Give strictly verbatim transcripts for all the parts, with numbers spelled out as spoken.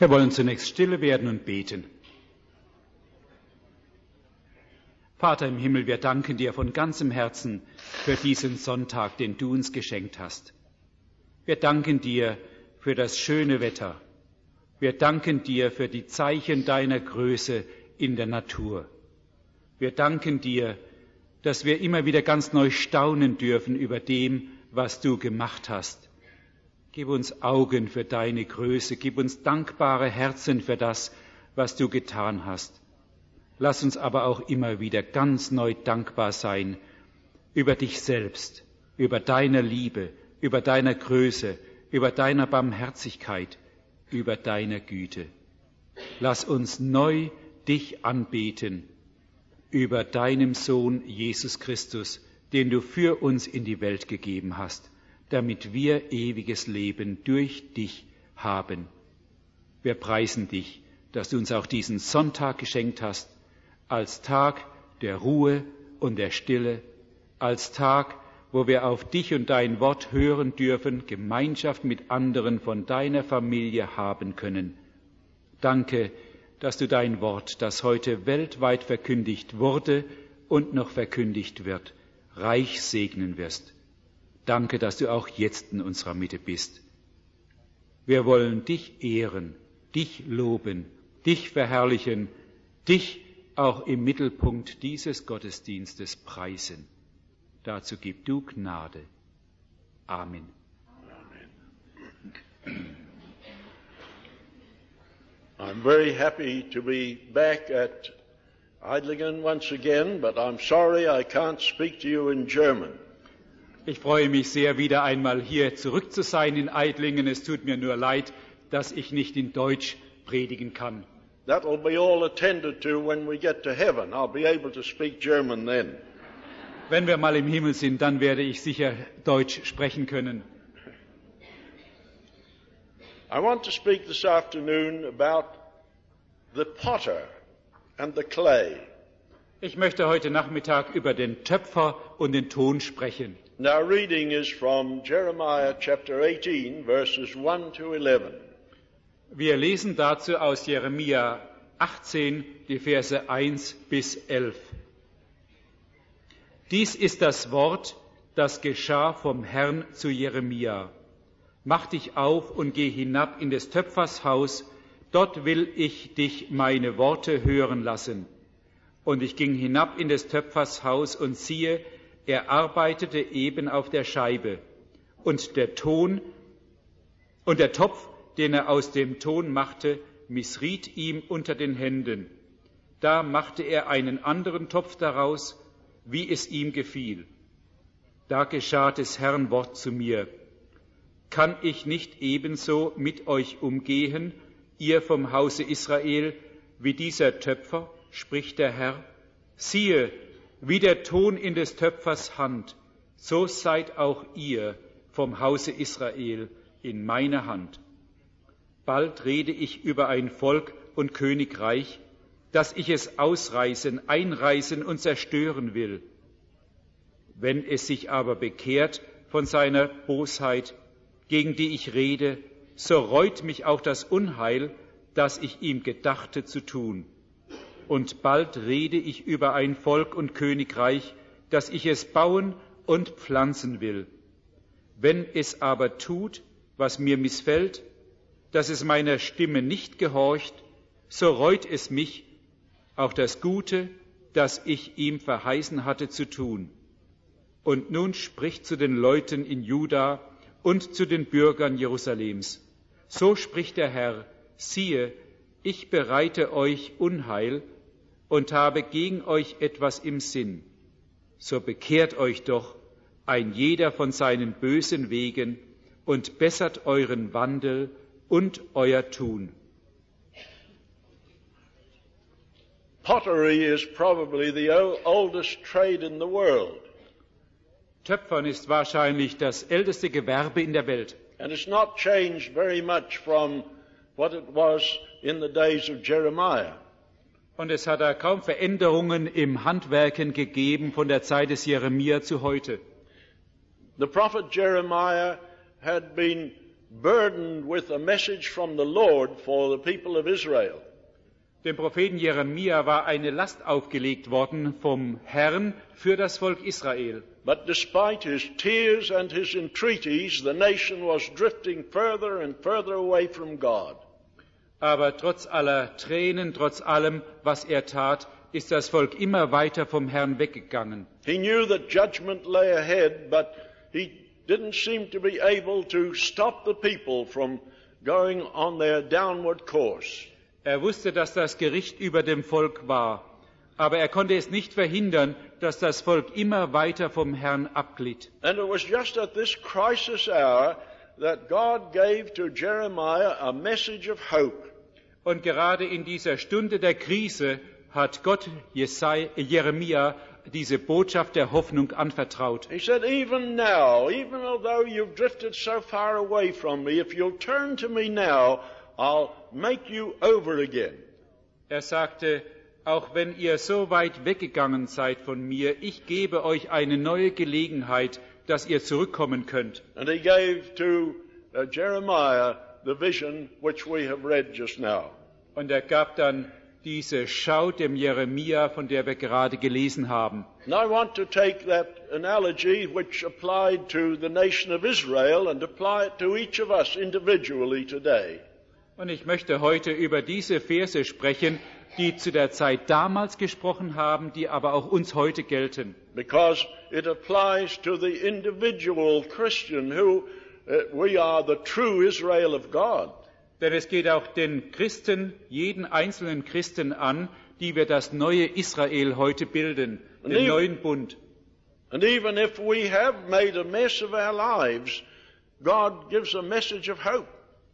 Wir wollen zunächst stille werden und beten. Vater im Himmel, wir danken dir von ganzem Herzen für diesen Sonntag, den du uns geschenkt hast. Wir danken dir für das schöne Wetter. Wir danken dir für die Zeichen deiner Größe in der Natur. Wir danken dir, dass wir immer wieder ganz neu staunen dürfen über dem, was du gemacht hast. Gib uns Augen für deine Größe, gib uns dankbare Herzen für das, was du getan hast. Lass uns aber auch immer wieder ganz neu dankbar sein über dich selbst, über deine Liebe, über deine Größe, über deine Barmherzigkeit, über deine Güte. Lass uns neu dich anbeten über deinem Sohn Jesus Christus, den du für uns in die Welt gegeben hast, damit wir ewiges Leben durch dich haben. Wir preisen dich, dass du uns auch diesen Sonntag geschenkt hast, als Tag der Ruhe und der Stille, als Tag, wo wir auf dich und dein Wort hören dürfen, Gemeinschaft mit anderen von deiner Familie haben können. Danke, dass du dein Wort, das heute weltweit verkündigt wurde und noch verkündigt wird, reich segnen wirst. Danke, dass du auch jetzt in unserer Mitte bist. Wir wollen dich ehren, dich loben, dich verherrlichen, dich auch im Mittelpunkt dieses Gottesdienstes preisen. Dazu gib du Gnade. Amen. Amen. I'm very happy to be back at Eidlingen once again, but I'm sorry I can't speak to you in German. Ich freue mich sehr, wieder einmal hier zurück zu sein in Eidlingen. Es tut mir nur leid, dass ich nicht in Deutsch predigen kann. That will be all attended to when we get to heaven. I'll be able to speak German then. Wenn wir mal im Himmel sind, dann werde ich sicher Deutsch sprechen können. I want to speak this afternoon about the potter and the clay. Ich möchte heute Nachmittag über den Töpfer und den Ton sprechen. And our reading is from Jeremiah chapter eighteen, verses one to eleven. Wir lesen dazu aus Jeremia achtzehn, die Verse eins bis elf. Dies ist das Wort, das geschah vom Herrn zu Jeremia. Mach dich auf und geh hinab in des Töpfers Haus, dort will ich dich meine Worte hören lassen. Und ich ging hinab in des Töpfers Haus und siehe, er arbeitete eben auf der Scheibe. Und der Ton und der Topf, den er aus dem Ton machte, missriet ihm unter den Händen. Da machte er einen anderen Topf daraus, wie es ihm gefiel. Da geschah des Herrn Wort zu mir. Kann ich nicht ebenso mit euch umgehen, ihr vom Hause Israel, wie dieser Töpfer, spricht der Herr? Siehe, wie der Ton in des Töpfers Hand, so seid auch ihr vom Hause Israel in meiner Hand. Bald rede ich über ein Volk und Königreich, dass ich es ausreißen, einreißen und zerstören will. Wenn es sich aber bekehrt von seiner Bosheit, gegen die ich rede, so reut mich auch das Unheil, das ich ihm gedachte zu tun. Und bald rede ich über ein Volk und Königreich, dass ich es bauen und pflanzen will. Wenn es aber tut, was mir missfällt, dass es meiner Stimme nicht gehorcht, so reut es mich, auch das Gute, das ich ihm verheißen hatte zu tun. Und nun spricht zu den Leuten in Juda und zu den Bürgern Jerusalems. So spricht der Herr, siehe, ich bereite euch Unheil und habe gegen euch etwas im Sinn. So bekehrt euch doch, ein jeder von seinen bösen Wegen, und bessert euren Wandel und euer Tun. Pottery is probably the oldest trade in the world. Töpfern ist wahrscheinlich das älteste Gewerbe in der Welt. And it's not changed very much from what it was in the days of Jeremiah. Und es hat da kaum Veränderungen im Handwerken gegeben von der Zeit des Jeremia zu heute. The prophet Jeremiah had been burdened with a message from the Lord for the people of Israel. Dem Propheten Jeremia war eine Last aufgelegt worden vom Herrn für das Volk Israel. But despite his tears and his entreaties, the nation was drifting further and further away from God. Aber trotz aller Tränen, trotz allem, was er tat, ist das Volk immer weiter vom Herrn weggegangen. He knew that judgment lay ahead, but he didn't seem to be able to stop the people from going on their downward course. Er wusste, dass das Gericht über dem Volk war, aber er konnte es nicht verhindern, dass das Volk immer weiter vom Herrn abglitt. And it was just at this crisis hour that God gave to Jeremiah a message of hope. Und gerade in dieser Stunde der Krise hat Gott Jesai, Jeremia diese Botschaft der Hoffnung anvertraut. He said, even now, even although you've drifted so far away from me, if you'll turn to me now, I'll make you over again. Er sagte, auch wenn ihr so weit weggegangen seid von mir, ich gebe euch eine neue Gelegenheit, dass ihr zurückkommen könnt. And he gave to uh, Jeremiah the vision which we have read just now. Und er gab dann diese Schau dem Jeremia, von der wir gerade gelesen haben. And I want to take that analogy which applied to the nation of Israel and apply it to each of us individually today. Und ich möchte heute über diese Verse sprechen, die zu der Zeit damals gesprochen haben, die aber auch uns heute gelten. Because it applies to the individual Christian who uh, we are the true Israel of God. Denn es geht auch den Christen, jeden einzelnen Christen an, die wir das neue Israel heute bilden, den even, neuen Bund. And even if we have made a mess of our lives, God gives a message of hope.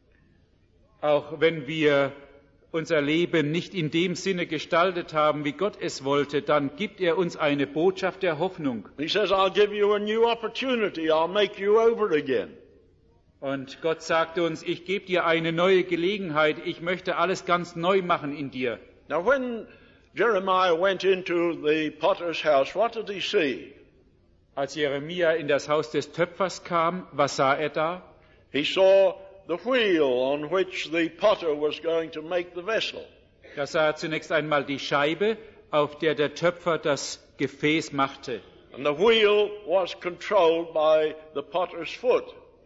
Auch wenn wir unser Leben nicht in dem Sinne gestaltet haben, wie Gott es wollte, dann gibt er uns eine Botschaft der Hoffnung. He says, I'll give you a new opportunity. I'll make you over again. Und Gott sagte uns, ich gebe dir eine neue Gelegenheit, ich möchte alles ganz neu machen in dir. Now when Jeremiah went into the potter's house, what did he see? Als Jeremia in das Haus des Töpfers kam, was sah er da? He saw the wheel on which the potter was going to make the vessel. Da sah er zunächst einmal die Scheibe, auf der der Töpfer das Gefäß machte. And the wheel was controlled by the potter's foot.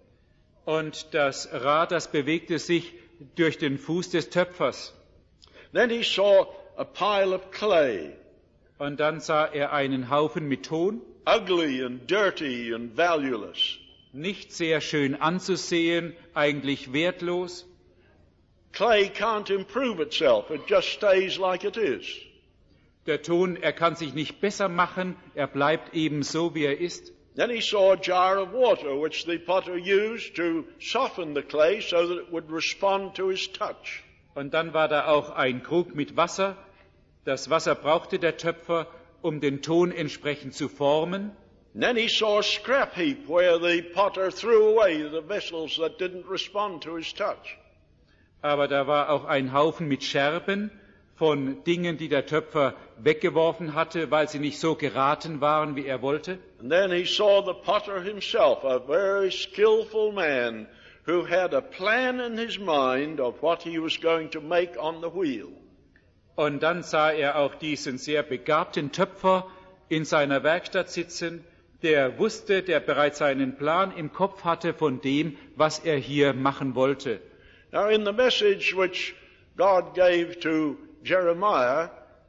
Und das Rad, das bewegte sich durch den Fuß des Töpfers. Then he saw a pile of clay, Und dann sah er einen Haufen mit Ton, ugly and dirty and valueless. nicht sehr schön anzusehen, eigentlich wertlos. Clay can't improve itself. It just stays like it is. Der Ton, er kann sich nicht besser machen, er bleibt eben so, wie er ist. Then he saw a jar of water which the potter used to soften the clay so that it would respond to his touch. Und dann war da auch ein Krug mit Wasser. Das Wasser brauchte der Töpfer, um den Ton entsprechend zu formen. And then he saw a scrap heap where the potter threw away the vessels that didn't respond to his touch. Aber da war auch ein Haufen mit Scherben von Dingen, die der Töpfer weggeworfen hatte, weil sie nicht so geraten waren, wie er wollte. And then he saw the potter himself, a very skillful man who had a plan in his mind of what he was going to make on the wheel. Und dann sah er auch diesen sehr begabten Töpfer in seiner Werkstatt sitzen, der wusste, der bereits einen Plan im Kopf hatte von dem, was er hier machen wollte. Now in the message which God gave to Jeremiah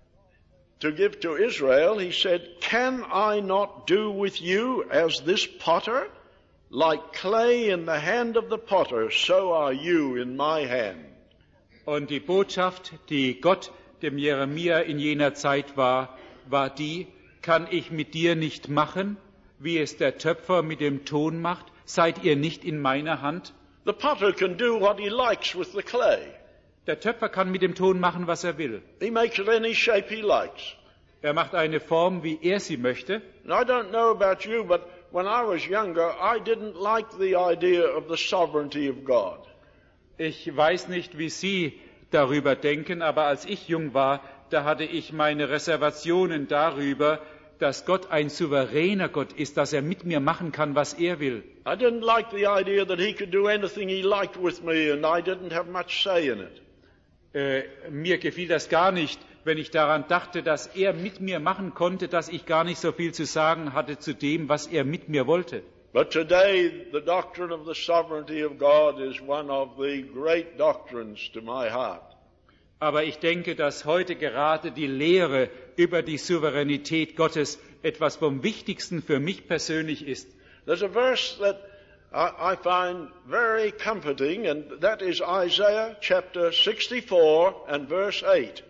to give to Israel, he said, "Can I not do with you as this potter? Like clay in the hand of the potter, so are you in my hand." Und die Botschaft, die Gott dem Jeremia in jener Zeit war, war die: Kann ich mit dir nicht machen, wie es der Töpfer mit dem Ton macht? Seid ihr nicht in meiner Hand? The potter can do what he likes with the clay. Der Töpfer kann mit dem Ton machen, was er will. He makes it any shape he likes. Er macht eine Form, wie er sie möchte. And I don't know about you, but when I was younger, I didn't like the idea of the sovereignty of God. Ich weiß nicht, wie Sie darüber denken, aber als ich jung war, da hatte ich meine Reservationen darüber, dass Gott ein souveräner Gott ist, dass er mit mir machen kann, was er will. I didn't like the idea that he could do anything he liked with me and I didn't have much say in it. Äh, mir gefiel das gar nicht, wenn ich daran dachte, dass er mit mir machen konnte, dass ich gar nicht so viel zu sagen hatte zu dem, was er mit mir wollte. But today, the doctrine of the sovereignty of God is one of the great doctrines to my heart. Aber ich denke, dass heute gerade die Lehre über die Souveränität Gottes etwas vom Wichtigsten für mich persönlich ist. There's a verse that I, I find very comforting, and that is Isaiah chapter sixty-four and verse eight.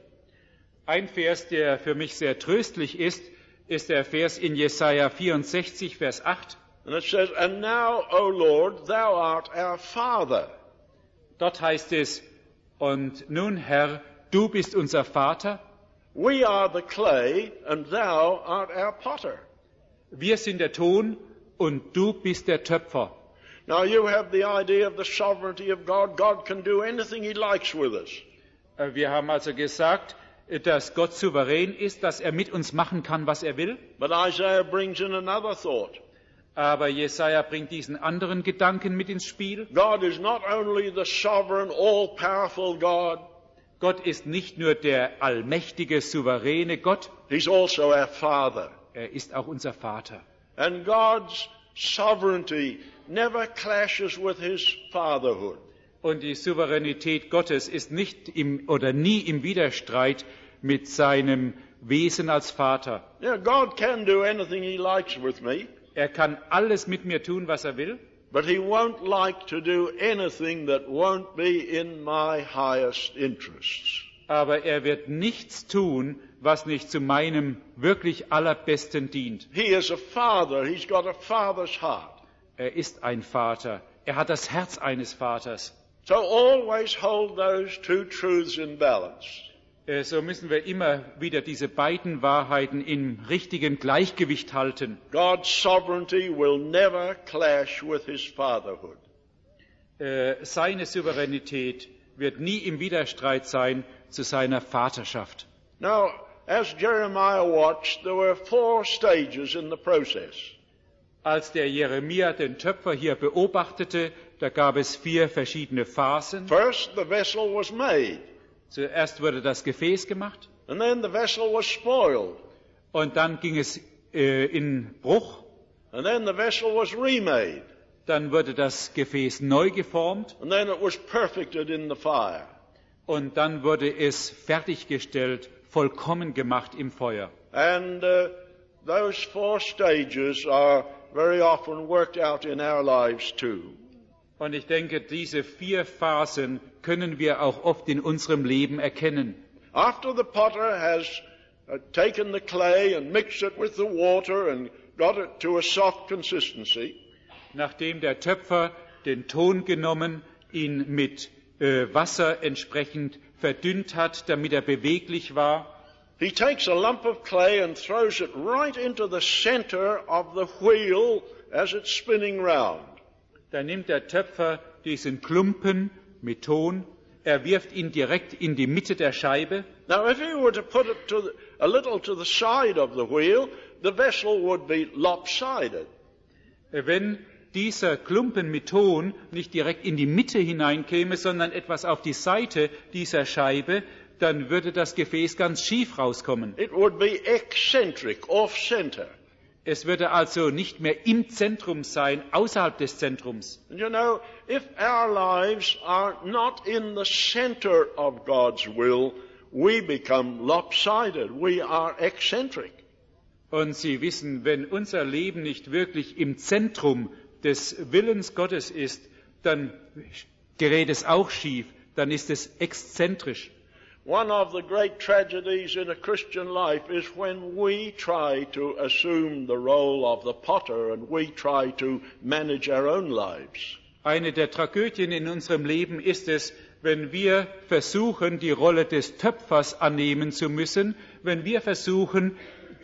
Ein Vers, der für mich sehr tröstlich ist, ist der Vers in Jesaja vierundsechzig, Vers acht. And it says, "And now, O Lord, thou art our Father." Dort heißt es, und nun, Herr, du bist unser Vater. We are the clay, and thou art our potter. Wir sind der Ton und du bist der Töpfer. Now you have the idea of the sovereignty of God. God can do anything he likes with us. Wir haben also gesagt, dass Gott souverän ist, dass er mit uns machen kann, was er will. But Isaiah brings in another thought. Aber Jesaja bringt diesen anderen Gedanken mit ins Spiel. God is not only the sovereign, all-powerful God. Gott ist nicht nur der allmächtige, souveräne Gott. He's also our Father. Er ist auch unser Vater. And God's sovereignty never clashes with his fatherhood. Und die Souveränität Gottes ist nicht im, oder nie im Widerstreit mit seinem Wesen als Vater. Yeah, God can do anything he likes with me. Er kann alles mit mir tun, was er will. But he won't like to do anything that won't be in my highest interests. Aber er wird nichts tun, was nicht zu meinem wirklich allerbesten dient. He is a father. He's got a father's heart. Er ist ein Vater. Er hat das Herz eines Vaters. So always hold those two truths in balance. So müssen wir immer wieder diese beiden Wahrheiten im richtigen Gleichgewicht halten. God's sovereignty will never clash with his fatherhood. Seine Souveränität wird nie im Widerstreit sein zu seiner Vaterschaft. Now, as Jeremiah watched, there were four stages in the process. Als der Jeremia den Töpfer hier beobachtete, da gab es vier verschiedene Phasen. First, the vessel was made. Zuerst wurde das Gefäß gemacht. And then the vessel was spoiled. Und dann ging es äh, in Bruch. And then the vessel was remade. Dann wurde das Gefäß neu geformt. And then it was perfected in the fire. Und dann wurde es fertiggestellt, vollkommen gemacht im Feuer. And uh, those four stages are very often worked out in our lives too. Und ich denke, diese vier Phasen können wir auch oft in unserem Leben erkennen. After the potter has uh, taken the clay and mixed it with the water and got it to a soft consistency, nachdem der Töpfer den Ton genommen, ihn mit äh, Wasser entsprechend verdünnt hat, damit er beweglich war, he takes a lump of clay and throws it right into the center of the wheel as it's spinning round. Da nimmt der Töpfer diesen Klumpen mit Ton, er wirft ihn direkt in die Mitte der Scheibe. Now, if he were to put it to the, a little to the side of the wheel, the vessel would be lopsided. Wenn dieser Klumpen mit Ton nicht direkt in die Mitte hineinkäme, sondern etwas auf die Seite dieser Scheibe, dann würde das Gefäß ganz schief rauskommen. It would be eccentric, off-center. Es würde also nicht mehr im Zentrum sein, außerhalb des Zentrums. And you know, if our lives are not in the center of God's will, we become lopsided. We are eccentric. Und Sie wissen, wenn unser Leben nicht wirklich im Zentrum des Willens Gottes ist, dann gerät es auch schief, dann ist es exzentrisch. One of the great tragedies in a Christian life is when we try to assume the role of the potter and we try to manage our own lives. Eine der Tragödien in unserem Leben ist es, wenn wir versuchen, die Rolle des Töpfers annehmen zu müssen, wenn wir versuchen,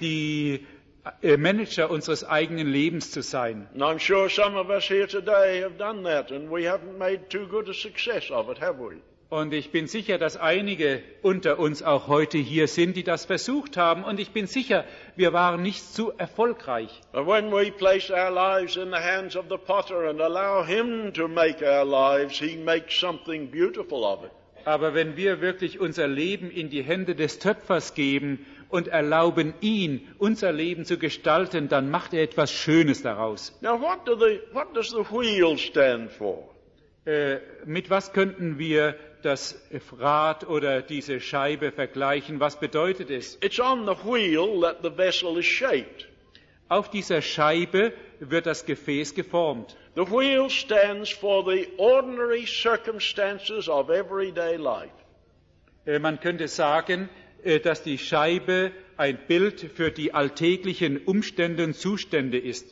die Manager unseres eigenen Lebens zu sein. And I'm sure some of us here today have done that and we haven't made too good a success of it, have we? Und ich bin sicher, dass einige unter uns auch heute hier sind, die das versucht haben. Und ich bin sicher, wir waren nicht zu erfolgreich. But when we place our lives in the hands of the potter and allow him to make our lives, he makes something beautiful of it. Aber wenn wir wirklich unser Leben in die Hände des Töpfers geben und erlauben ihn, unser Leben zu gestalten, dann macht er etwas Schönes daraus. Now what do the, what does the wheel stand for? Äh, mit was könnten wir das Rad oder diese Scheibe vergleichen? Was bedeutet es? It's on the wheel that the vessel is shaped. Auf dieser Scheibe wird das Gefäß geformt. The wheel stands for the ordinary circumstances of everyday life. Äh, man könnte sagen, äh, dass die Scheibe ein Bild für die alltäglichen Umstände und Zustände ist.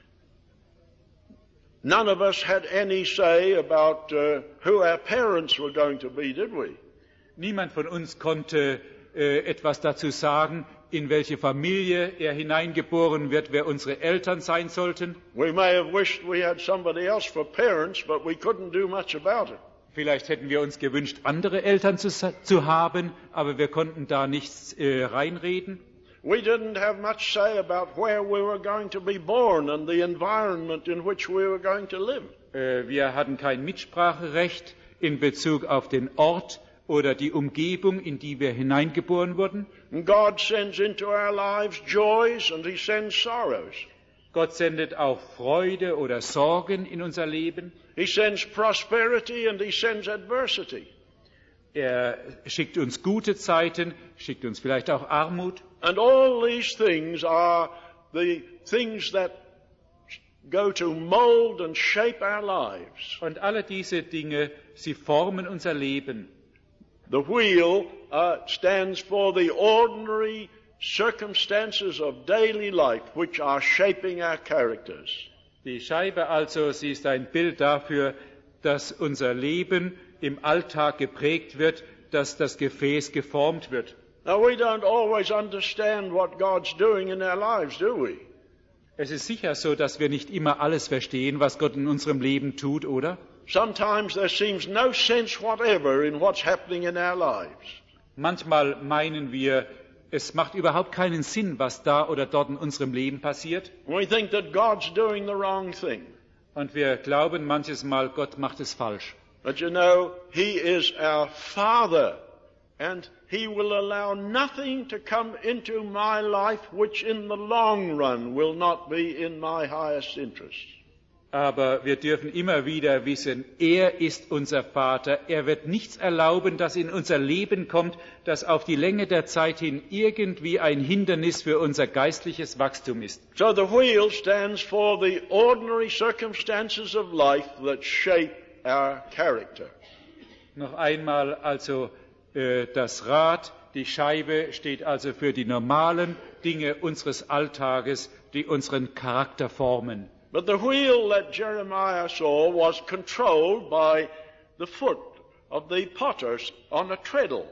None of us had any say about uh, who our parents were going to be, did we? Niemand von uns konnte äh, etwas dazu sagen, in welche Familie er hineingeboren wird, wer unsere Eltern sein sollten. We may have wished we had somebody else for parents, but we couldn't do much about it. Vielleicht hätten wir uns gewünscht, andere Eltern zu, zu haben, aber wir konnten da nichts äh, reinreden. We didn't have much say about where we were going to be born and the environment in which we were going to live. Äh, wir hatten kein Mitspracherecht in Bezug auf den Ort oder die Umgebung, in die wir hineingeboren wurden. And God sends into our lives joys and He sends sorrows. Gott sendet auch Freude oder Sorgen in unser Leben. He sends prosperity and He sends adversity. Er schickt uns gute Zeiten, schickt uns vielleicht auch Armut. And all these things are the things that go to mold and shape our lives. Und alle diese Dinge, sie formen unser Leben. The wheel uh, stands for the ordinary circumstances of daily life which are shaping our characters. Die Scheibe also, sie ist ein Bild dafür, dass unser Leben im Alltag geprägt wird, dass das Gefäß geformt wird. Now we don't always understand what God's doing in our lives, do we? Es ist sicher so, dass wir nicht immer alles verstehen, was Gott in unserem Leben tut, oder? Sometimes there seems no sense whatever in what's happening in our lives. Manchmal meinen wir, es macht überhaupt keinen Sinn, was da oder dort in unserem Leben passiert. We think that God's doing the wrong thing. Und wir glauben manches Mal, Gott macht es falsch. But you know, He is our Father, and He will allow nothing to come into my life which in the long run will not be in my highest interest. Aber wir dürfen immer wieder wissen, er ist unser Vater. Er wird nichts erlauben, das in unser Leben kommt, das auf die Länge der Zeit hin irgendwie ein Hindernis für unser geistliches Wachstum ist. So the wheel stands for the ordinary circumstances of life that shape our character. Noch einmal also äh, das Rad, die Scheibe steht also für die normalen Dinge unseres Alltages, die unseren Charakter formen. But the wheel that Jeremiah saw was controlled by the foot of the potter on a treadle.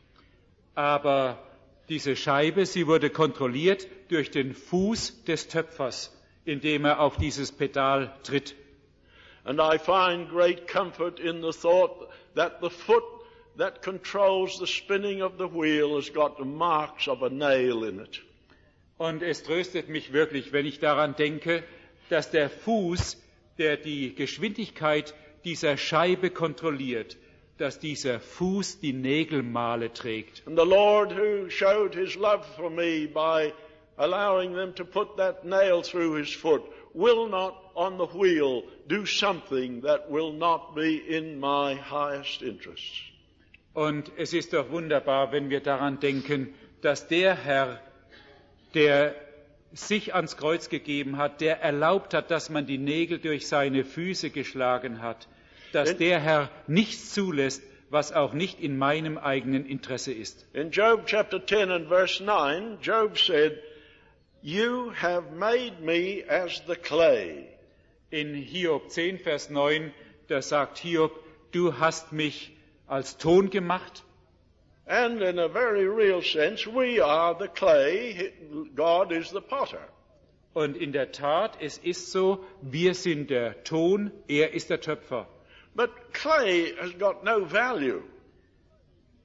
Aber diese Scheibe, sie wurde kontrolliert durch den Fuß des Töpfers, indem er auf dieses Pedal tritt. And I find great comfort in the thought that the foot that controls the spinning of the wheel has got the marks of a nail in it. Und es tröstet mich wirklich, wenn ich daran denke, dass der Fuß, der die Geschwindigkeit dieser Scheibe kontrolliert, dass dieser Fuß die Nägelmale trägt. And the Lord who showed His love for me by allowing them to put that nail through His foot will not on the wheel do something that will not be in my highest interest. Und es ist doch wunderbar, wenn wir daran denken, dass der Herr, der sich ans Kreuz gegeben hat, der erlaubt hat, dass man die Nägel durch seine Füße geschlagen hat, dass der Herr nichts zulässt, was auch nicht in meinem eigenen Interesse ist. In Job chapter ten and verse nine, Job said, "You have made me as the clay." In Hiob zehn, Vers neun, da sagt Hiob, du hast mich als Ton gemacht. And in a very real sense, we are the clay, God is the potter. Und in der Tat, es ist so, wir sind der Ton, er ist der Töpfer. But clay has got no value.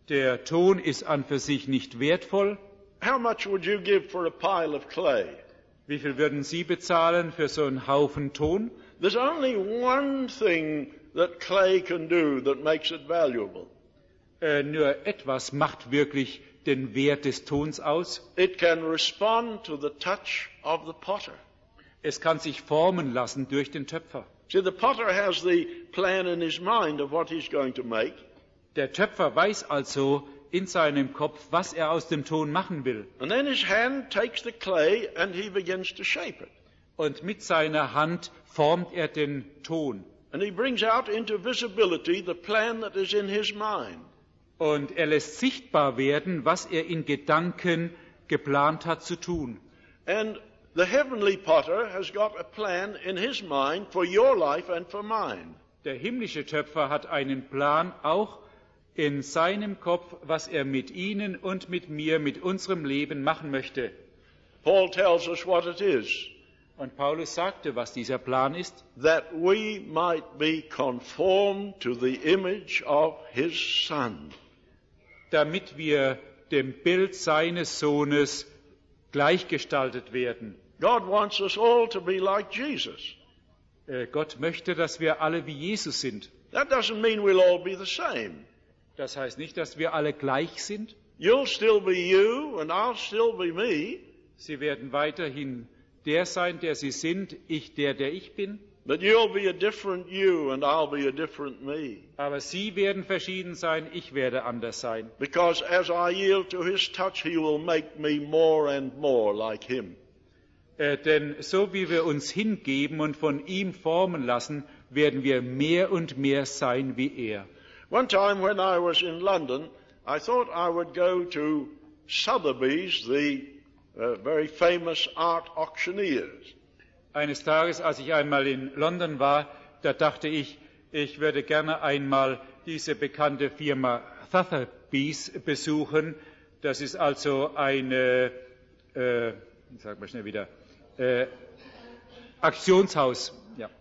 Der Ton ist an für sich nicht wertvoll. How much would you give for a pile of clay? Wie viel würden Sie bezahlen für so einen Haufen Ton? There's only one thing that clay can do that makes it valuable. Äh, nur etwas macht wirklich den Wert des Tons aus. It can respond to the touch of the potter. Es kann sich formen lassen durch den Töpfer. See, the potter has the plan in his mind of what he's going to make. Der Töpfer weiß also in seinem Kopf, was er aus dem Ton machen will. And then his hand takes the clay and he begins to shape it. Und mit seiner Hand formt er den Ton. And he brings out into visibility the plan that is in his mind. Und er lässt sichtbar werden, was er in Gedanken geplant hat zu tun. And the heavenly potter has got a plan in his mind for your life and for mine. Der himmlische Töpfer hat einen Plan auch in seinem Kopf, was er mit Ihnen und mit mir, mit unserem Leben machen möchte. Paul tells us what it is. Und Paulus sagte, was dieser Plan ist. That we might be conformed to the image of his Son. Damit wir dem Bild seines Sohnes gleichgestaltet werden. God wants us all to be like Jesus. Äh, Gott möchte, dass wir alle wie Jesus sind. That doesn't mean we'll all be the same. Das heißt nicht, dass wir alle gleich sind. You'll still be you and I'll still be me. Sie werden weiterhin der sein, der sie sind, ich der, der ich bin. But you'll be a different you and I'll be a different me. Aber sie werden verschieden sein, ich werde anders sein. Because as I yield to his touch, he will make me more and more like him. Äh, denn so wie wir uns hingeben und von ihm formen lassen, werden wir mehr und mehr sein wie er. One time when I was in London, I thought I would go to Sotheby's, the uh, very famous art auctioneers. Eines Tages, als ich einmal in London war, da dachte ich, ich würde gerne einmal diese bekannte Firma Sotheby's besuchen. Das ist also eine, äh, sag mal schnell wieder, äh, Auktionshaus. Ja.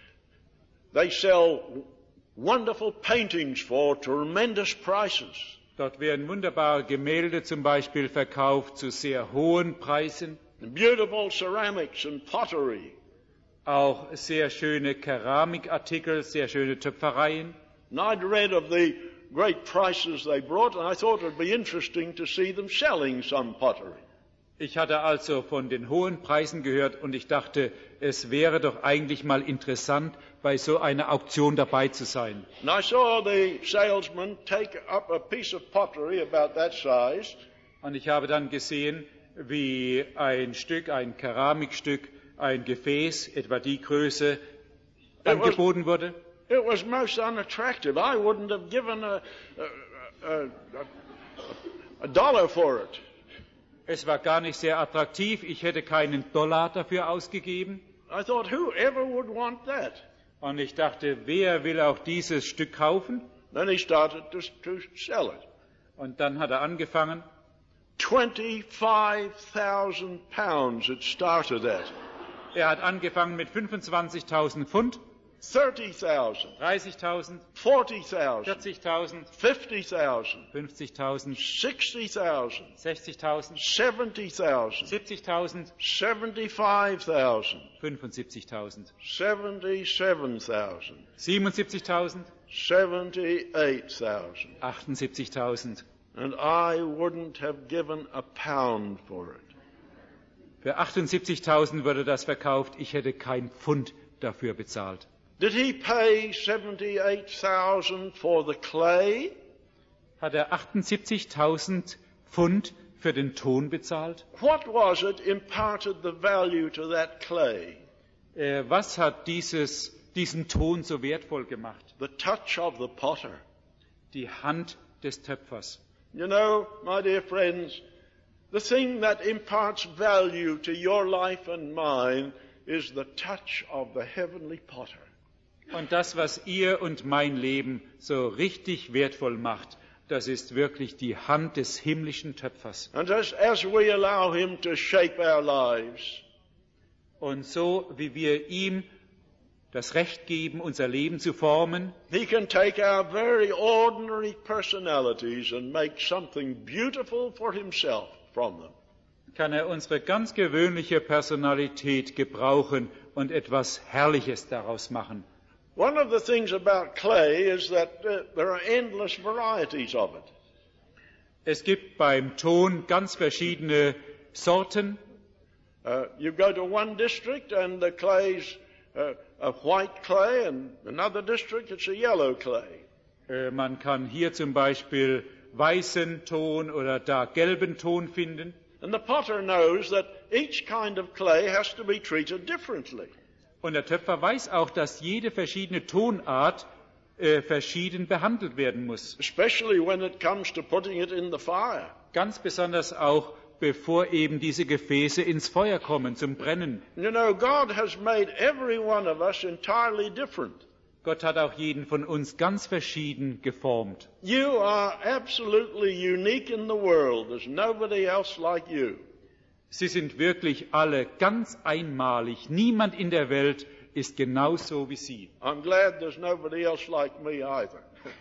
They sell wonderful paintings for tremendous prices. Dort werden wunderbare Gemälde zum Beispiel verkauft zu sehr hohen Preisen. Beautiful ceramics and pottery. Auch sehr schöne Keramikartikel, sehr schöne Töpfereien. And I'd read of the great prices they brought, and I thought it would be interesting to see them selling some pottery. Ich hatte also von den hohen Preisen gehört und ich dachte, es wäre doch eigentlich mal interessant, bei so einer Auktion dabei zu sein. And I saw the salesman take up a piece of pottery about that size. Und ich habe dann gesehen, wie ein Stück, ein Keramikstück, ein Gefäß, etwa die Größe, angeboten wurde. It was most unattractive. I wouldn't have given a, a, a, a dollar for it. Es war gar nicht sehr attraktiv. Ich hätte keinen Dollar dafür ausgegeben. I thought, whoever would want that? Und ich dachte, wer will auch dieses Stück kaufen? Then he started to, to sell it. Und dann hat er angefangen. twenty-five thousand pounds it started at. Er hat angefangen mit fünfundzwanzigtausend Pfund, thirty thousand, dreißigtausend, forty thousand, vierzigtausend, fifty thousand, fünfzigtausend, sixty thousand, sechzigtausend, seventy thousand, siebzigtausend, seventy-five thousand, fünfundsiebzigtausend, seventy-seven thousand, siebenundsiebzigtausend, seventy-eight thousand. achtundsiebzigtausend. And I wouldn't have given a pound for it. Für achtundsiebzigtausend wurde das verkauft. Ich hätte kein Pfund dafür bezahlt. Did he pay seventy-eight thousand for the clay? Hat er achtundsiebzigtausend Pfund für den Ton bezahlt? What was it imparted the value to that clay? Äh, was hat dieses, diesen Ton so wertvoll gemacht? The touch of the potter. Die Hand des Töpfers. You know, my dear friends, the thing that imparts value to your life and mine is the touch of the heavenly potter. Und das, was ihr und mein Leben so richtig wertvoll macht, das ist wirklich die Hand des himmlischen Töpfers. And as, as we allow him to shape our lives, Und so wie wir ihm das Recht geben, unser Leben zu formen. He can take our very ordinary personalities and make something beautiful for himself from them. Kann er unsere ganz gewöhnliche Personalität gebrauchen und etwas Herrliches daraus machen. One of the things about clay is that uh, there are endless varieties of it. Es gibt beim Ton ganz verschiedene Sorten. Uh, you go to one district and the clay's uh, a white clay, and another district it's a yellow clay. Äh, man kann hier zum Beispiel weißen Ton oder da gelben Ton finden. And the potter knows that each kind of clay has to be treated differently. Und der Töpfer weiß auch, dass jede verschiedene Tonart äh, verschieden behandelt werden muss. Especially when it comes to putting it in the fire. Ganz besonders auch, bevor eben diese Gefäße ins Feuer kommen, zum Brennen. You know, God has made every one of us entirely different. Gott hat auch jeden von uns ganz verschieden geformt. You are absolutely unique in the world. There's nobody else like you. Sie sind wirklich alle ganz einmalig. Niemand in der Welt ist genauso wie Sie. I'm glad there's nobody else like me either.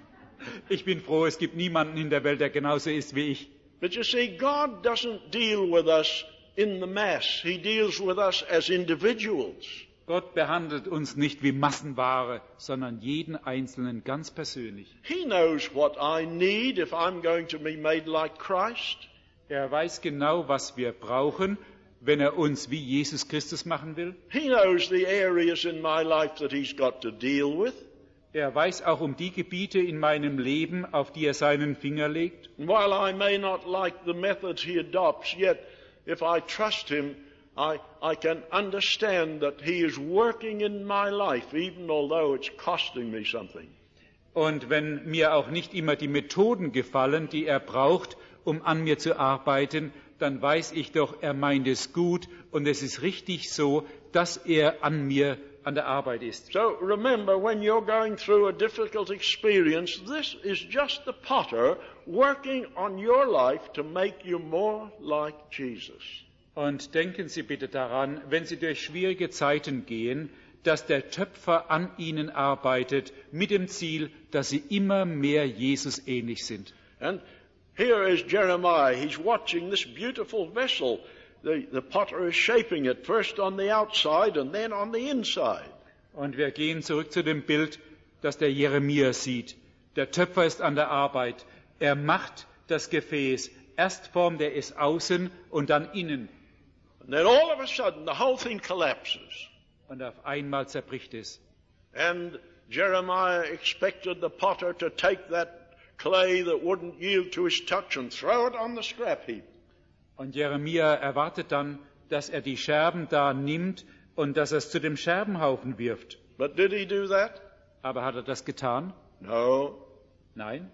Ich bin froh, es gibt niemanden in der Welt, der genauso ist wie ich. But you see, God doesn't deal with us in the mass. He deals with us as individuals. Gott behandelt uns nicht wie Massenware, sondern jeden Einzelnen ganz persönlich. He knows what I need if I'm going to be made like Christ. Er weiß genau, was wir brauchen, wenn er uns wie Jesus Christus machen will. He knows the areas in my life that he's got to deal with. Er weiß auch um die Gebiete in meinem Leben, auf die er seinen Finger legt. And while I may not like the methods he adopts, yet if I trust him, I, I can understand that he is working in my life, even although it's costing me something. Und wenn mir auch nicht immer die Methoden gefallen, die er braucht, um an mir zu arbeiten, dann weiß ich doch, er meint es gut und es ist richtig so, dass er an mir an der Arbeit ist. So remember, when you're going through a difficult experience, this is just the potter working on your life to make you more like Jesus. Und denken Sie bitte daran, wenn Sie durch schwierige Zeiten gehen, dass der Töpfer an Ihnen arbeitet mit dem Ziel, dass Sie immer mehr Jesus ähnlich sind. And here is Jeremiah. He's watching this beautiful vessel. The, the potter is shaping it first on the outside and then on the inside. Und wir gehen zurück zu dem Bild, das der Jeremia sieht. Der Töpfer ist an der Arbeit. Er macht das Gefäß. Erst formt er es außen und dann innen. And then all of a sudden the whole thing collapses. Und auf einmal zerbricht es. And Jeremiah expected the potter to take that clay that wouldn't yield to his touch and throw it on the scrap heap. Und Jeremia erwartet dann, dass er die Scherben da nimmt und dass er es zu dem Scherbenhaufen wirft. But did he do that? Aber hat er das getan? No. Nein.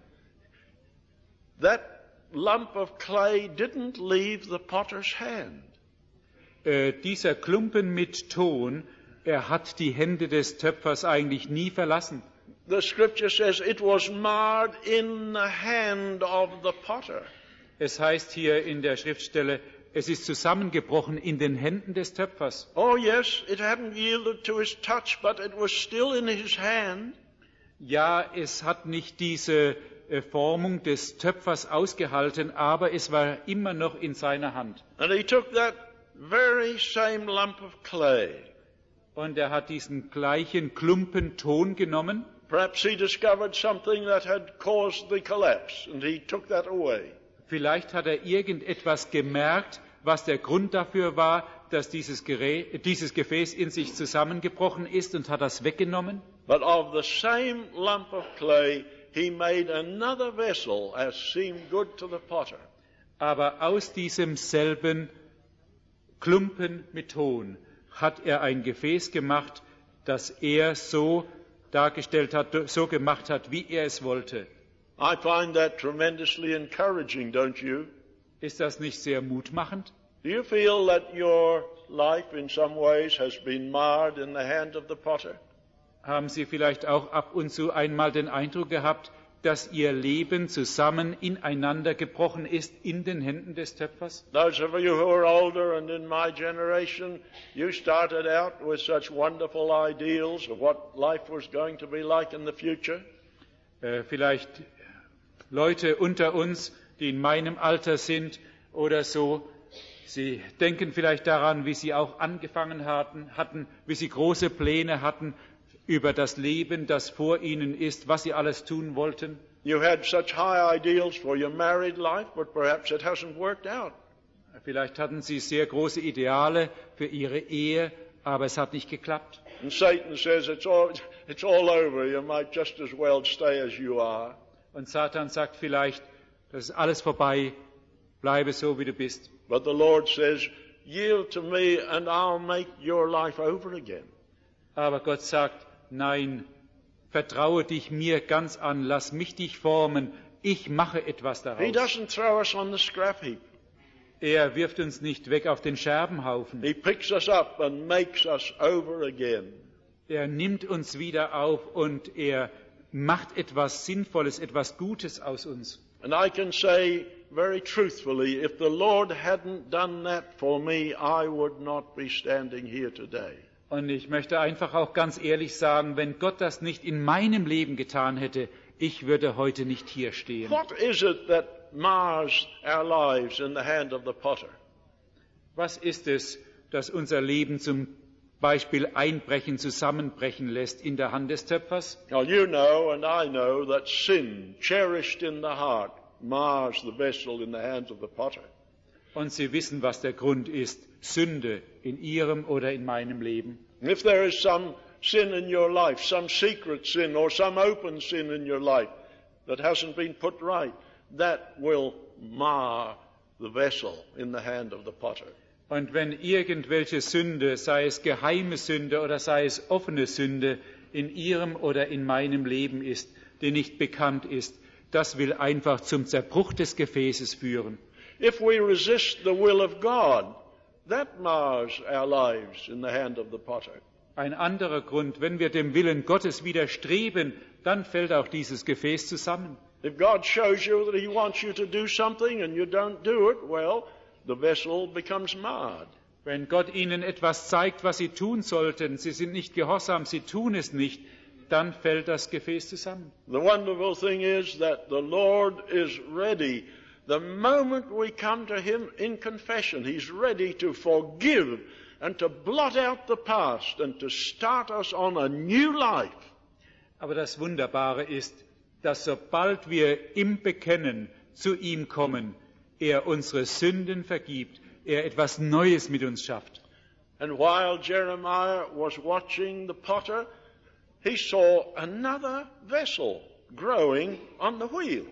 That lump of clay didn't leave the potter's hand. Äh, dieser Klumpen mit Ton, er hat die Hände des Töpfers eigentlich nie verlassen. The scripture says it was marred in the hand of the potter. Es heißt hier in der Schriftstelle, es ist zusammengebrochen in den Händen des Töpfers. Oh yes, it hadn't yielded to his touch, but it was still in his hand. Ja, es hat nicht diese äh, Formung des Töpfers ausgehalten, aber es war immer noch in seiner Hand. And he took that very same lump of clay. Und er hat diesen gleichen Klumpen Ton genommen. Perhaps he discovered something that had caused the collapse, and he took that away. Vielleicht hat er irgendetwas gemerkt, was der Grund dafür war, dass dieses, Gerät, dieses Gefäß in sich zusammengebrochen ist und hat das weggenommen. But of the same lump of clay, he made another vessel as seemed good to the potter. Aber aus diesem selben Klumpen mit Ton hat er ein Gefäß gemacht, das er so dargestellt hat, so gemacht hat, wie er es wollte. I find that tremendously encouraging, don't you? Ist das nicht sehr mutmachend? Do you feel that your life in some ways has been marred in the hand of the potter? Haben Sie vielleicht auch ab und zu einmal den Eindruck gehabt, dass ihr Leben zusammen ineinander gebrochen ist in den Händen des Töpfers? Those of you who are older and in my generation, you started out with such wonderful ideals of what life was going to be like in the future. Äh, vielleicht Leute unter uns, die in meinem Alter sind oder so, sie denken vielleicht daran, wie sie auch angefangen hatten, hatten, wie sie große Pläne hatten über das Leben, das vor ihnen ist, was sie alles tun wollten. You had such high ideals for your married life, but perhaps it hasn't worked out. Vielleicht hatten sie sehr große Ideale für ihre Ehe, aber es hat nicht geklappt. And Satan says it's all, it's all over. You might just as well stay as you are. Und Satan sagt vielleicht, das ist alles vorbei, bleibe so, wie du bist. But the Lord says, yield to me and I'll make your life over again. Aber Gott sagt, nein, vertraue dich mir ganz an, lass mich dich formen, ich mache etwas He daraus. doesn't throw us on the scrap heap. Er wirft uns nicht weg auf den Scherbenhaufen. He picks us up and makes us over again. Er nimmt uns wieder auf und er macht etwas Sinnvolles, etwas Gutes aus uns. And I can say very truthfully, if the Lord hadn't done that for me, I would not be standing here today. Und ich möchte einfach auch ganz ehrlich sagen, wenn Gott das nicht in meinem Leben getan hätte, ich würde heute nicht hier stehen. What is it that mars our lives in the hand of the potter? Was ist es, das unser Leben zum Beispiel einbrechen, zusammenbrechen lässt in der Hand des Töpfers? Now you know and I know that sin, cherished in the heart, mars the vessel in the hands of the potter. Und Sie wissen, was der Grund ist. Sünde in Ihrem oder in meinem Leben. If there is some sin in your life, some secret sin or some open sin in your life that hasn't been put right, that will mar the vessel in the hand of the potter. Und wenn irgendwelche Sünde, sei es geheime Sünde oder sei es offene Sünde, in Ihrem oder in meinem Leben ist, die nicht bekannt ist, das will einfach zum Zerbruch des Gefäßes führen. If we resist the will of God, that mars our lives in the hand of the potter. Ein anderer Grund, wenn wir dem Willen Gottes widerstreben, dann fällt auch dieses Gefäß zusammen. If God shows you that He wants you to do something and you don't do it, well, the vessel becomes marred. Wenn Gott Ihnen etwas zeigt, was Sie tun sollten, Sie sind nicht gehorsam, Sie tun es nicht, dann fällt das Gefäß zusammen. The wonderful thing is that the Lord is ready. The moment we come to Him in confession, He's ready to forgive and to blot out the past and to start us on a new life. Aber das Wunderbare ist, dass sobald wir im Bekennen zu ihm kommen, er unsere Sünden vergibt, er etwas Neues mit uns schafft. And while Jeremiah was watching the potter, he saw another vessel growing on the wheel.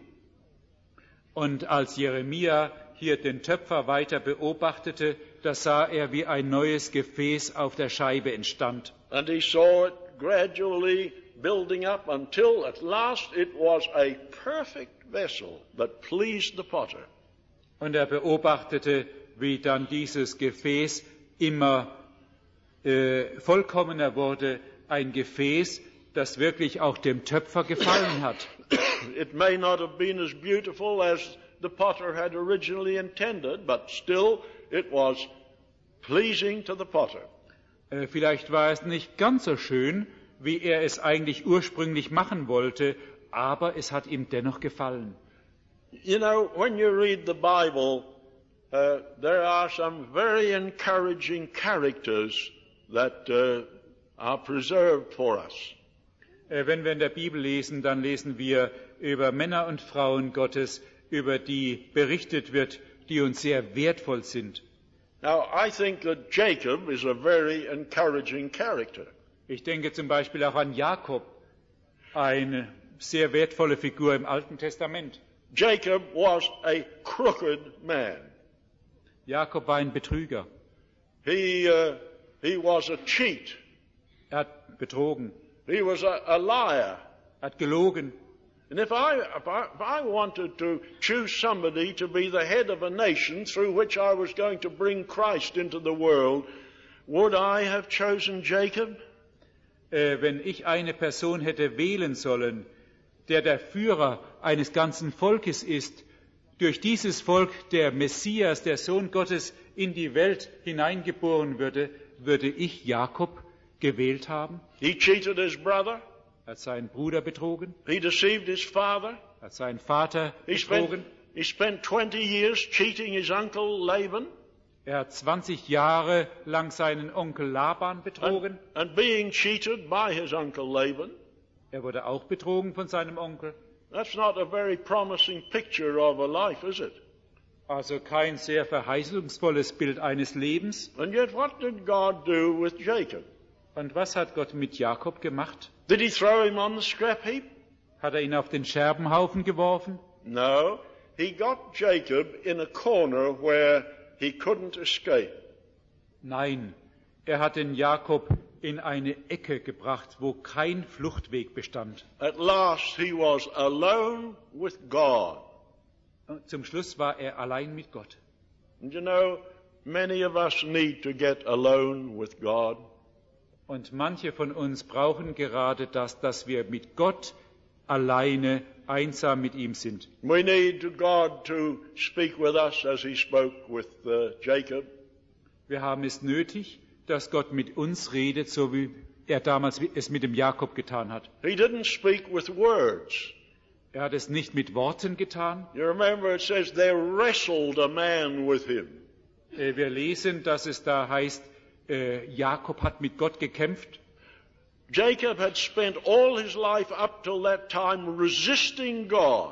Und als Jeremia hier den Töpfer weiter beobachtete, da sah er, wie ein neues Gefäß auf der Scheibe entstand. And he saw it gradually building up until at last it was a perfect vessel that pleased the potter. Und er beobachtete, wie dann dieses Gefäß immer äh, vollkommener wurde, ein Gefäß, das wirklich auch dem Töpfer gefallen hat. It may not have been as beautiful as the potter had originally intended, but still it was pleasing to the potter. Äh, vielleicht war es nicht ganz so schön, wie er es eigentlich ursprünglich machen wollte, aber es hat ihm dennoch gefallen. You know, when you read the Bible, uh, there are some very encouraging characters that uh, are preserved for us. Äh, wenn wir in der Bibel lesen, dann lesen wir über Männer und Frauen Gottes, über die berichtet wird, die uns sehr wertvoll sind. Now, I think that Jacob is a very encouraging character. Ich denke zum Beispiel auch an Jakob, eine sehr wertvolle Figur im Alten Testament. Jacob was a crooked man. Jakob war ein Betrüger. He, uh, he was a cheat. Er hat betrogen. He was a, a liar. Er hat gelogen. And if I, if I, if I wanted to choose somebody to be the head of a nation through which I was going to bring Christ into the world, would I have chosen Jacob? Äh, wenn ich eine Person hätte wählen sollen, der der Führer eines ganzen Volkes ist, durch dieses Volk der Messias, der Sohn Gottes, in die Welt hineingeboren würde, würde ich Jakob gewählt haben? He cheated his brother. Er hat seinen Bruder betrogen, He deceived his father. er hat seinen Vater He spent, betrogen. he spent twenty years cheating his uncle Laban Er hat zwanzig Jahre lang seinen Onkel Laban betrogen. and, and being cheated by his uncle Laban. Er wurde auch betrogen von seinem Onkel. That's not a very promising picture of a life, is it? Also kein sehr verheißungsvolles Bild eines Lebens. And yet what did God do with Jacob? Und was hat Gott mit Jakob gemacht? Did he throw him on the scrap heap? Hat er ihn auf den Scherbenhaufen geworfen? No. He got Jacob in a corner where he couldn't escape. Nein, er hat den Jakob in eine Ecke gebracht, wo kein Fluchtweg bestand. At last he was alone with God. Und zum Schluss war er allein mit Gott. And you know, many of us need to get alone with God. Und manche von uns brauchen gerade das, dass wir mit Gott alleine, einsam mit ihm sind. We need God to speak with us as he spoke with uh, Jacob. Wir haben es nötig, dass Gott mit uns redet, so wie er damals es mit dem Jakob getan hat. He didn't speak with words. Er hat es nicht mit Worten getan. You remember it says there wrestled a man with him. Äh, Wir lesen, dass es da heißt, äh, Jakob hat mit Gott gekämpft. Jacob had spent all his life up till that time resisting God.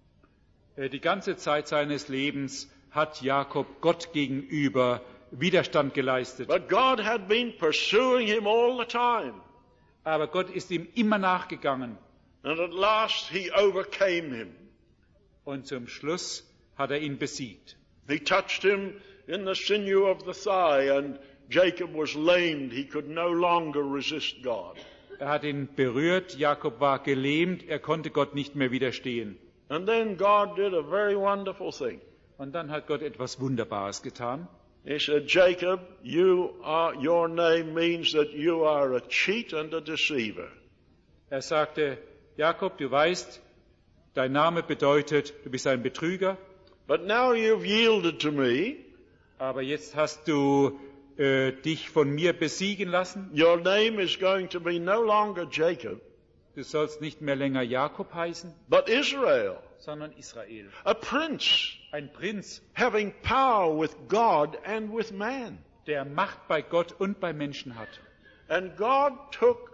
Äh, Die ganze Zeit seines Lebens hat Jakob Gott gegenüber Widerstand geleistet. But God had been pursuing him all the time. Aber Gott ist ihm immer nachgegangen. And at last he overcame him. Und zum Schluss hat er ihn besiegt. He touched him in the sinew of the thigh, and Jacob was lamed. He could no longer resist God. Er hat ihn berührt, Jakob war gelähmt, er konnte Gott nicht mehr widerstehen. And then God did a very wonderful thing. Und dann hat Gott etwas Wunderbares getan. He said, Jacob, you are, your name means that you are a cheat and a deceiver. Er sagte, Jakob, du weißt, dein Name bedeutet, du bist ein Betrüger, But now you've yielded to me. aber jetzt hast du äh, dich von mir besiegen lassen. Your name is going to be no longer Jacob, Du sollst nicht mehr länger Jakob heißen, but Israel, sondern Israel. a prince Ein Prinz, having power with God and with man. der Macht bei Gott und bei Menschen hat. And God took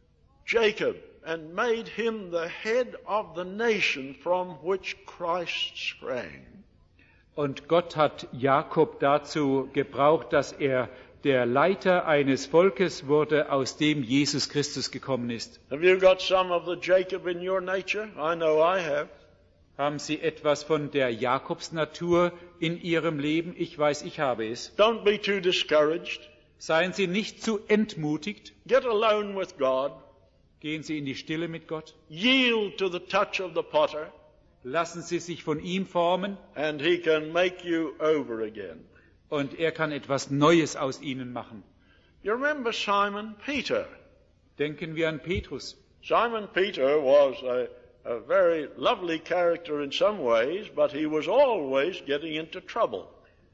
Jacob and made him the head of the nation from which Christ sprang. Und Gott hat Jakob dazu gebraucht, dass er der Leiter eines Volkes wurde, aus dem Jesus Christus gekommen ist. Have you got some of the Jacob in your nature? I know I have. Haben Sie etwas von der Jakobsnatur in Ihrem Leben? Ich weiß, ich habe es. Don't be too discouraged. Seien Sie nicht zu entmutigt. Get alone with God. Gehen Sie in die Stille mit Gott. Yield to the touch of the potter, Lassen Sie sich von ihm formen and he can make you over again. und er kann etwas Neues aus Ihnen machen. You remember Simon Peter? Denken wir an Petrus. Simon Peter was a, a very lovely character in some ways, but he was always getting into trouble.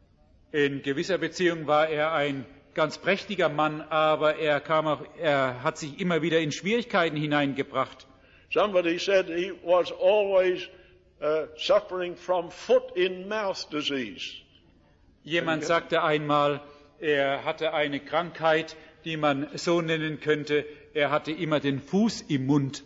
In gewisser Beziehung war er ein ganz prächtiger Mann, aber er kam auch, er hat sich immer wieder in Schwierigkeiten hineingebracht. Somebody said he was always uh, suffering from foot-in-mouth disease. Jemand sagte einmal, er hatte eine Krankheit, die man so nennen könnte, er hatte immer den Fuß im Mund.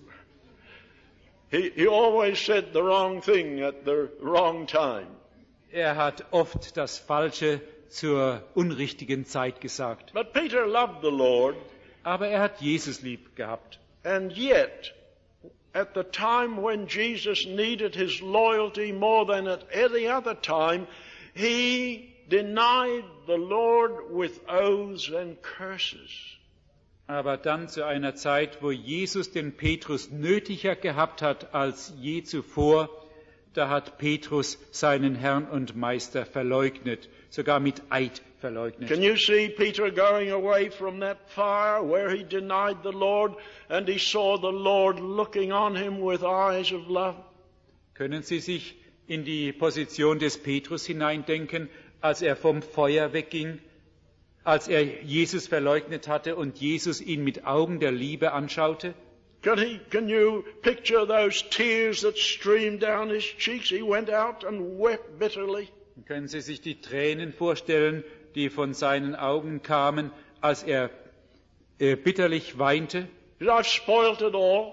He, he always said the wrong thing at the wrong time. Er hat oft das Falsche zur unrichtigen Zeit gesagt. But Peter loved the Lord, Aber er hat Jesus lieb gehabt. and yet, at the time when Jesus needed his loyalty more than at any other time, he denied the Lord with oaths and curses. Aber dann zu einer Zeit, wo Jesus den Petrus nötiger gehabt hat als je zuvor, da hat Petrus seinen Herrn und Meister verleugnet, sogar mit Eid verleugnet. Can you see Peter going away from that fire where he denied the Lord and he saw the Lord looking on him with eyes of love? Können Sie sich in die Position des Petrus hineindenken, als er vom Feuer wegging, als er Jesus verleugnet hatte und Jesus ihn mit Augen der Liebe anschaute? Can, he, can you picture those tears that streamed down his cheeks? He went out and wept bitterly. Können Sie sich die Tränen vorstellen, die von seinen Augen kamen, als er äh, bitterlich weinte? I've spoiled it all.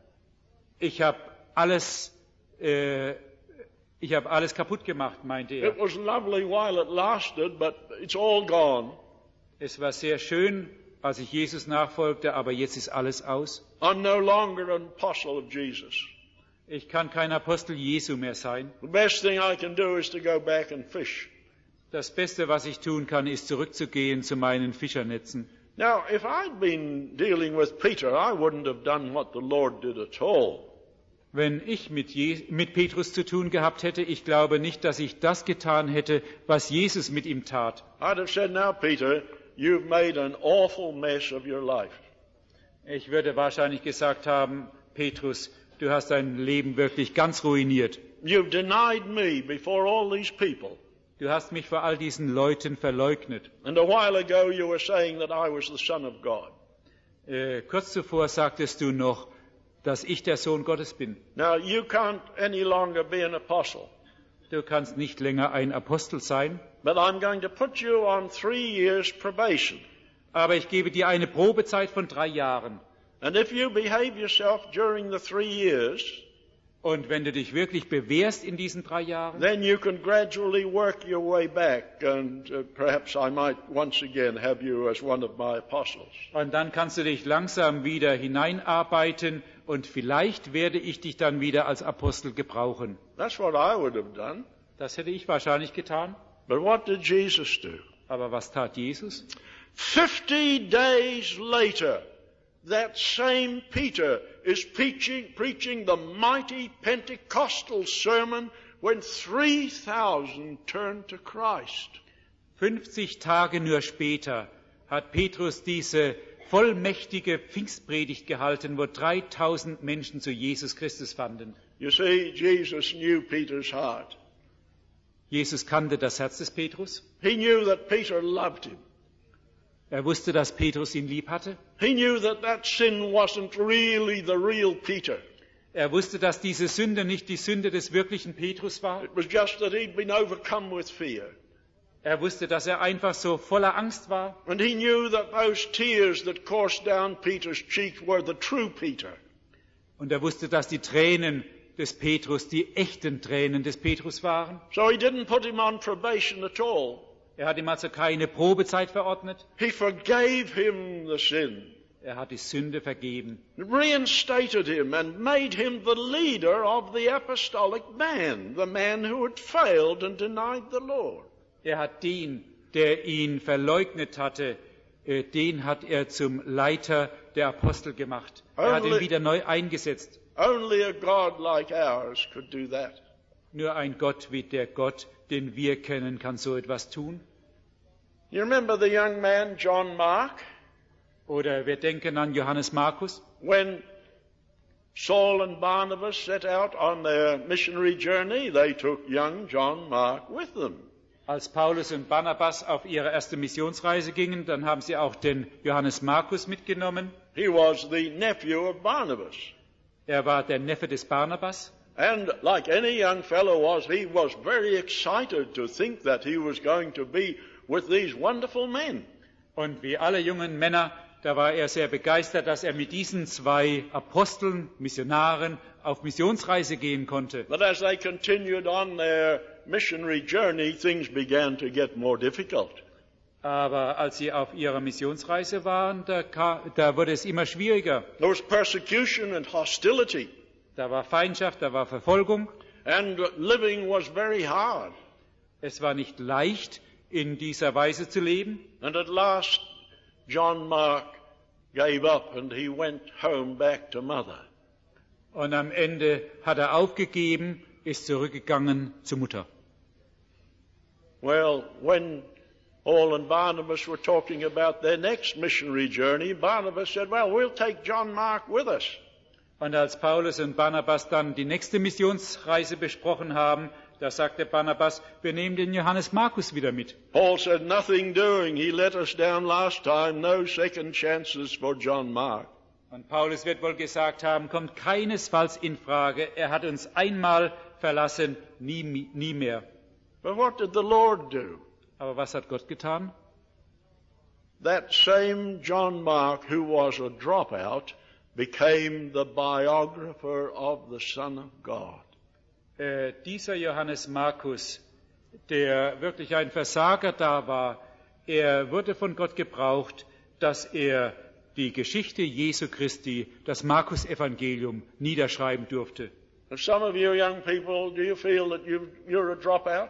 Ich habe alles, äh, ich habe alles kaputt gemacht, meinte er. It was lovely while it lasted, but it's all gone. Es war sehr schön, als ich Jesus nachfolgte, aber jetzt ist alles aus. I'm no longer an apostle of Jesus. Ich kann kein Apostel Jesu mehr sein. The best thing I can do is to go back and fish. Das Beste, was ich tun kann, ist zurückzugehen zu meinen Fischernetzen. Now, if I'd been dealing with Peter, I wouldn't have done what the Lord did at all. Wenn ich mit, Je- mit Petrus zu tun gehabt hätte, ich glaube nicht, dass ich das getan hätte, was Jesus mit ihm tat. I'd have said, now, Peter, you've made an awful mess of your life. Ich würde wahrscheinlich gesagt haben, Petrus, du hast dein Leben wirklich ganz ruiniert. You've denied me before all these people. Du hast mich vor all diesen Leuten verleugnet. And a while ago you were saying that I was the Son of God. Äh, kurz zuvor sagtest du noch, dass ich der Sohn Gottes bin. Now, you can't any longer be an apostle. Du kannst nicht länger ein Apostel sein, But I'm going to put you on three years probation. aber ich gebe dir eine Probezeit von drei Jahren. And if you behave yourself during the three years, Und wenn du dich wirklich bewährst in diesen drei Jahren, then you can gradually work your way back, and uh, perhaps I might once again have you as one of my apostles. und dann kannst du dich langsam wieder hineinarbeiten und vielleicht werde ich dich dann wieder als Apostel gebrauchen. That's what I would have done. Das hätte ich wahrscheinlich getan. But what did Jesus do? Aber was tat Jesus? Fifty days later, that same Peter is preaching, preaching the mighty Pentecostal sermon when three thousand turned to Christ. fünfzig Tage nur später hat Petrus diese vollmächtige Pfingstpredigt gehalten, wo dreitausend Menschen zu Jesus Christus fanden. You see, Jesus knew Peter's heart. Jesus kannte das Herz des Petrus. He knew that Peter loved him. Er wusste, dass Petrus ihn lieb hatte. He knew that that sin wasn't really the real Peter. Er wusste, dass diese Sünde nicht die Sünde des wirklichen Petrus war. It was just that he'd been overcome with fear. Er wusste, dass er einfach so voller Angst war. And he knew that those tears that coursed down Peter's cheeks were the true Peter. Und er wusste, dass die Tränen des Petrus die echten Tränen des Petrus waren. So he didn't put him on probation at all. Er hat ihm also keine Probezeit verordnet. He forgave him the sin, Er hat die Sünde vergeben. reinstated him, and made him the leader of the apostolic band, the man who had failed and denied the Lord. Er hat den, der ihn verleugnet hatte, äh, den hat er zum Leiter der Apostel gemacht. Er hat ihn wieder neu eingesetzt. Only a God like ours could do that. Nur ein Gott wie der Gott, den wir kennen, kann so etwas tun. You remember the young man, John Mark? Oder wir denken an Johannes Markus. When Saul and Barnabas set out on their missionary journey, they took young John Mark with them. Als Paulus und Barnabas auf ihre erste Missionsreise gingen, dann haben sie auch den Johannes Markus mitgenommen. He was the nephew of Barnabas. Er war der Neffe des Barnabas. And like any young fellow was, he was very excited to think that he was going to be with these wonderful men. Und wie alle jungen Männer, da war er sehr begeistert, dass er mit diesen zwei Aposteln, Missionaren, auf Missionsreise gehen konnte. But as they continued on their missionary journey, things began to get more difficult. Aber als sie auf ihrer Missionsreise waren, da, kam, da wurde es immer schwieriger. There was persecution and hostility, Da war Feindschaft, da war Verfolgung. and living was very hard. Es war nicht leicht, in dieser Weise zu leben. And at last, John Mark gave up and he went home back to mother. Und am Ende hat er aufgegeben ist zurückgegangen zur Mutter. Well, when Paul and Barnabas were talking about their next missionary journey, Barnabas said, well, we'll take John Mark with us. Und als Paulus und Barnabas dann die nächste Missionsreise besprochen haben, da sagte Barnabas, wir nehmen den Johannes Markus wieder mit. Paul said, nothing doing. He let us down last time. No second chances for John Mark. Und Paulus wird wohl gesagt haben, kommt keinesfalls in Frage. Er hat uns einmal verlassen, nie, nie mehr. But what did the Lord do? Aber was hat Gott getan? That same John Mark, who was a dropout, became the biographer of the Son of God. Äh, dieser Johannes Markus, der wirklich ein Versager da war, er wurde von Gott gebraucht, dass er die Geschichte Jesu Christi, das Markus-Evangelium, niederschreiben durfte. And some of you young people, do you feel that you, you're a dropout?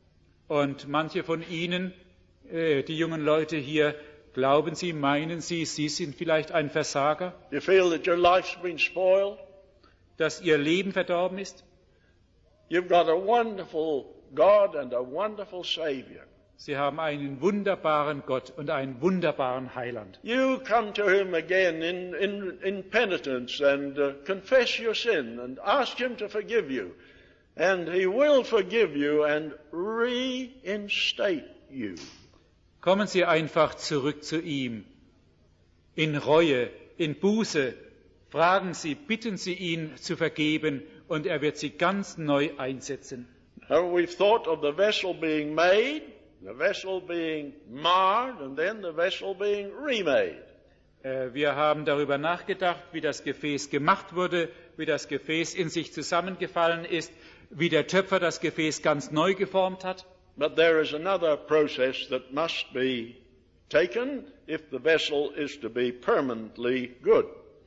Und manche von Ihnen, äh, die jungen Leute hier, glauben Sie, meinen Sie, Sie sind vielleicht ein Versager? You feel that your life's been spoiled? Dass Ihr Leben verdorben ist? You've got a wonderful God and a wonderful Savior. Sie haben einen wunderbaren Gott und einen wunderbaren Heiland. You come to Him again in, in, in penitence and uh, confess your sin and ask Him to forgive you. And He will forgive you and reinstate you. Kommen Sie einfach zurück zu ihm. In Reue, in Buße. Fragen Sie, bitten Sie ihn zu vergeben und er wird Sie ganz neu einsetzen. Now we've thought of the vessel being made, the vessel being marred, and then the vessel being remade. Wir haben darüber nachgedacht, wie das Gefäß gemacht wurde, wie das Gefäß in sich zusammengefallen ist, wie der Töpfer das Gefäß ganz neu geformt hat. But there is another process that must be taken if the vessel is to be permanently good.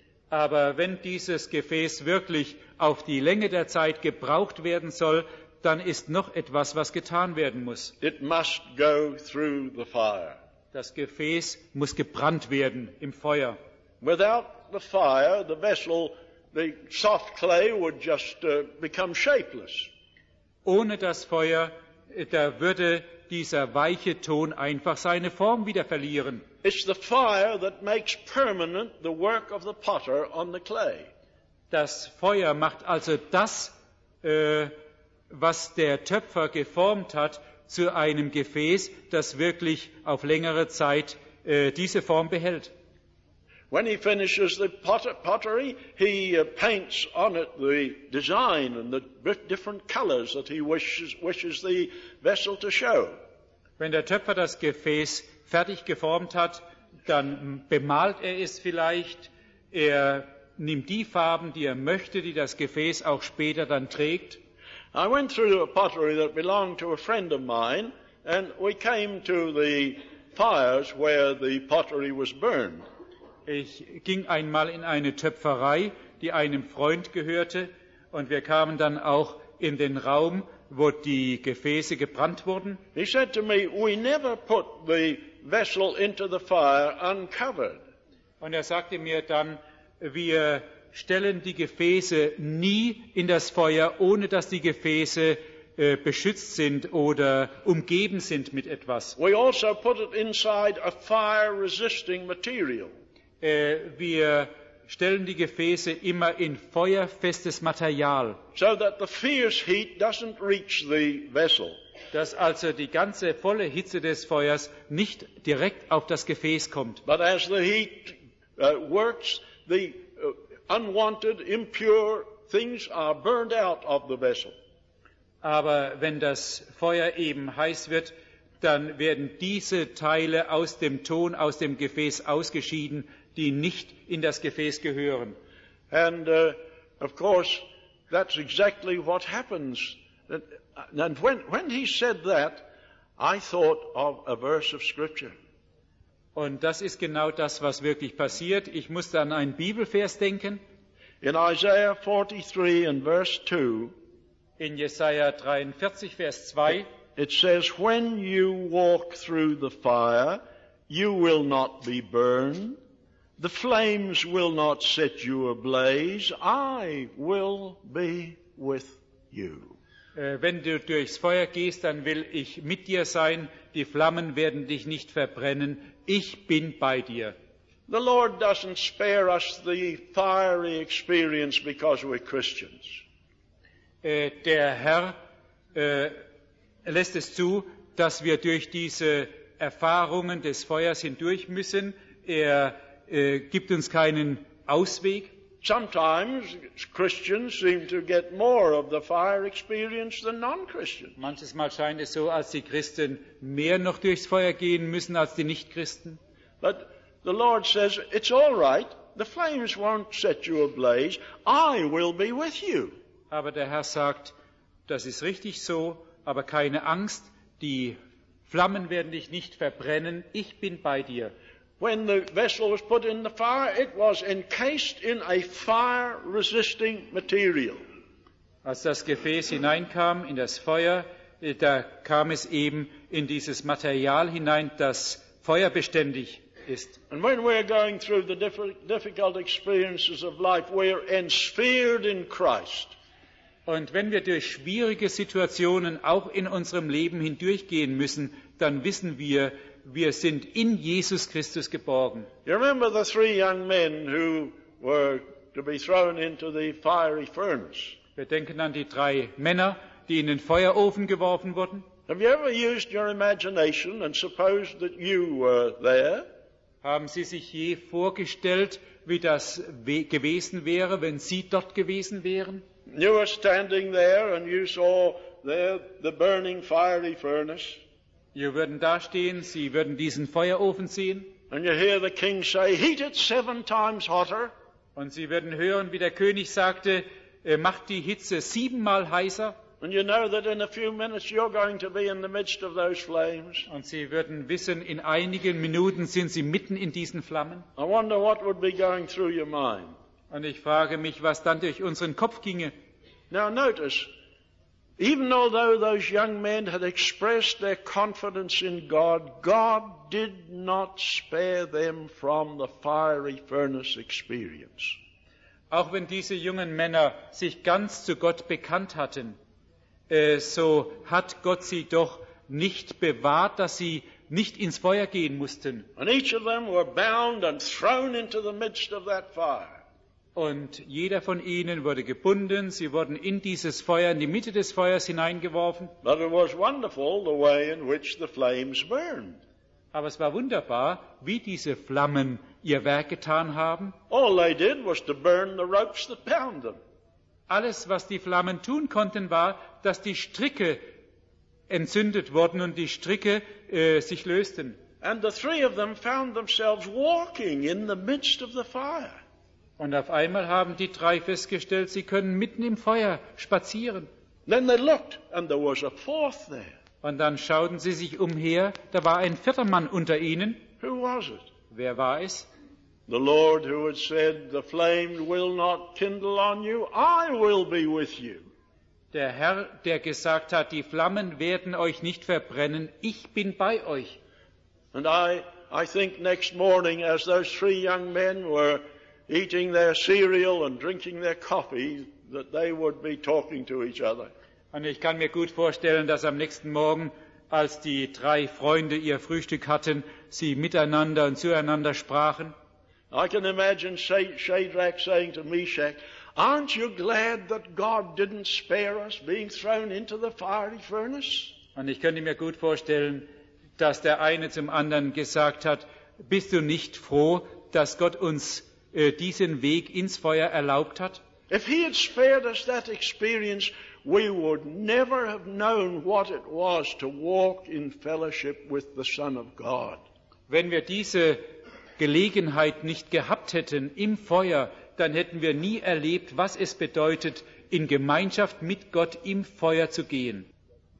Aber wenn dieses Gefäß wirklich auf die Länge der Zeit gebraucht werden soll, dann ist noch etwas, was getan werden muss. It must go through the fire. Das Gefäß muss gebrannt werden im Feuer. Without the fire, the vessel, the soft clay would just uh, become shapeless. Ohne das Feuer, da würde dieser weiche Ton einfach seine Form wieder verlieren. It's the fire that makes permanent the work of the potter on the clay. Das Feuer macht also das, äh, was der Töpfer geformt hat, zu einem Gefäß, das wirklich auf längere Zeit äh, diese Form behält. When he finishes the potter, pottery, he uh, paints on it the design and the different colors that he wishes, wishes the vessel to show. Wenn der Töpfer das Gefäß fertig geformt hat, dann bemalt er es vielleicht, er nimmt die Farben, die er möchte, die das Gefäß auch später dann trägt. I went through a pottery that belonged to a friend of mine, and we came to the fires where the pottery was burned. Ich ging einmal in eine Töpferei, die einem Freund gehörte, und wir kamen dann auch in den Raum, wo die Gefäße gebrannt wurden. He said to me, we never put the vessel into the fire uncovered. Und er sagte mir dann, wir stellen die Gefäße nie in das Feuer, ohne dass die Gefäße äh, beschützt sind oder umgeben sind mit etwas. We also put it inside a fire-resisting material. Äh, wir stellen die Gefäße immer in feuerfestes Material, so that the fierce heat doesn't reach the vessel. Dass also die ganze volle Hitze des Feuers nicht direkt auf das Gefäß kommt. But as the heat uh, works, the uh, unwanted, impure things are burned out of the vessel. Aber wenn das Feuer eben heiß wird, dann werden diese Teile aus dem Ton, aus dem Gefäß ausgeschieden, die nicht in das Gefäß gehören. And uh, of course, that's exactly what happens. And when, when he said that, I thought of a verse of Scripture. Und das ist genau das, was wirklich passiert. Ich musste an einen Bibelvers denken. In Isaiah forty-three and verse two, in Jesaja dreiundvierzig, Vers zwei, it says, when you walk through the fire, you will not be burned. The flames will not set you ablaze. I will be with you. Äh, wenn du durchs Feuer gehst, dann will ich mit dir sein. Die Flammen werden dich nicht verbrennen. Ich bin bei dir. The Lord doesn't spare us the fiery experience because we're Christians. Äh, der Herr äh, lässt es zu, dass wir durch diese Erfahrungen des Feuers hindurch müssen. Er äh, gibt uns keinen Ausweg. Sometimes Christians seem to get more of the fire experience than non-Christians. Manches Mal scheint es so, als die Christen mehr noch durchs Feuer gehen müssen als die Nichtchristen. But the Lord says, it's all right. The flames won't set you ablaze. I will be with you. Aber der Herr sagt, das ist richtig so, aber keine Angst, die Flammen werden dich nicht verbrennen, ich bin bei dir. When the vessel was put in the fire, it was encased in a fire-resisting material. Als das Gefäß hineinkam in das Feuer, da kam es eben in dieses Material hinein, das feuerbeständig ist. And when we're going through the difficult experiences of life, we're ensphered in Christ. Und wenn wir durch schwierige Situationen auch in unserem Leben hindurchgehen müssen, dann wissen wir, wir sind in Jesus Christus geborgen. You remember the three young men who were to be thrown into the fiery furnace? Wir denken an die drei Männer, die in den Feuerofen geworfen wurden. Have you ever used your imagination and supposed that you were there? Haben Sie sich je vorgestellt, wie das gewesen wäre, wenn Sie dort gewesen wären? You were standing there and you saw there the burning fiery furnace. Sie würden dastehen, Sie würden diesen Feuerofen sehen. And you hear the king say, heat it seven times hotter. Und Sie würden hören, wie der König sagte, er macht die Hitze siebenmal heißer. And you know that in a few minutes you're going to be in the midst of those flames. Und Sie würden wissen, in einigen Minuten sind Sie mitten in diesen Flammen. I wonder what would be going through your mind. Und ich frage mich, was dann durch unseren Kopf ginge. Now notice, even although those young men had expressed their confidence in God, God did not spare them from the fiery furnace experience. Auch wenn diese jungen Männer sich ganz zu Gott bekannt hatten, äh, so hat Gott sie doch nicht bewahrt, dass sie nicht ins Feuer gehen mussten. And each of them were bound and thrown into the midst of that fire. Und jeder von ihnen wurde gebunden, sie wurden in dieses Feuer, in die Mitte des Feuers hineingeworfen. But it was wonderful the way in which the flames burned. Aber es war wunderbar, wie diese Flammen ihr Werk getan haben. All they did was to burn the ropes that bound them. Alles, was die Flammen tun konnten, war, dass die Stricke entzündet wurden und die Stricke äh, sich lösten. And the three of them found themselves walking in the midst of the fire. Und auf einmal haben die drei festgestellt, sie können mitten im Feuer spazieren. Then they looked, and there was a fourth there. Und dann schauten sie sich umher, da war ein vierter Mann unter ihnen. Who was it? Wer war es? The Lord who had said, the flame will not kindle on you, I will be with you. Der Herr, der gesagt hat, die Flammen werden euch nicht verbrennen, ich bin bei euch. And I, I think next morning, as those three young men were eating their cereal and drinking their coffee, that they would be talking to each other. Und ich kann mir gut vorstellen, dass am nächsten Morgen, als die drei Freunde ihr Frühstück hatten, sie miteinander und zueinander sprachen. I can imagine Shadrach saying to Meshach, aren't you glad that God didn't spare us being thrown into the fiery furnace? Und ich könnte mir gut vorstellen, dass der eine zum anderen gesagt hat, bist du nicht froh, dass Gott uns äh, diesen Weg ins Feuer erlaubt hat? If he had spared us that experience, we would never have known what it was to walk in fellowship with the Son of God. Wenn wir diese Gelegenheit nicht gehabt hätten im Feuer, dann hätten wir nie erlebt, was es bedeutet, in Gemeinschaft mit Gott im Feuer zu gehen.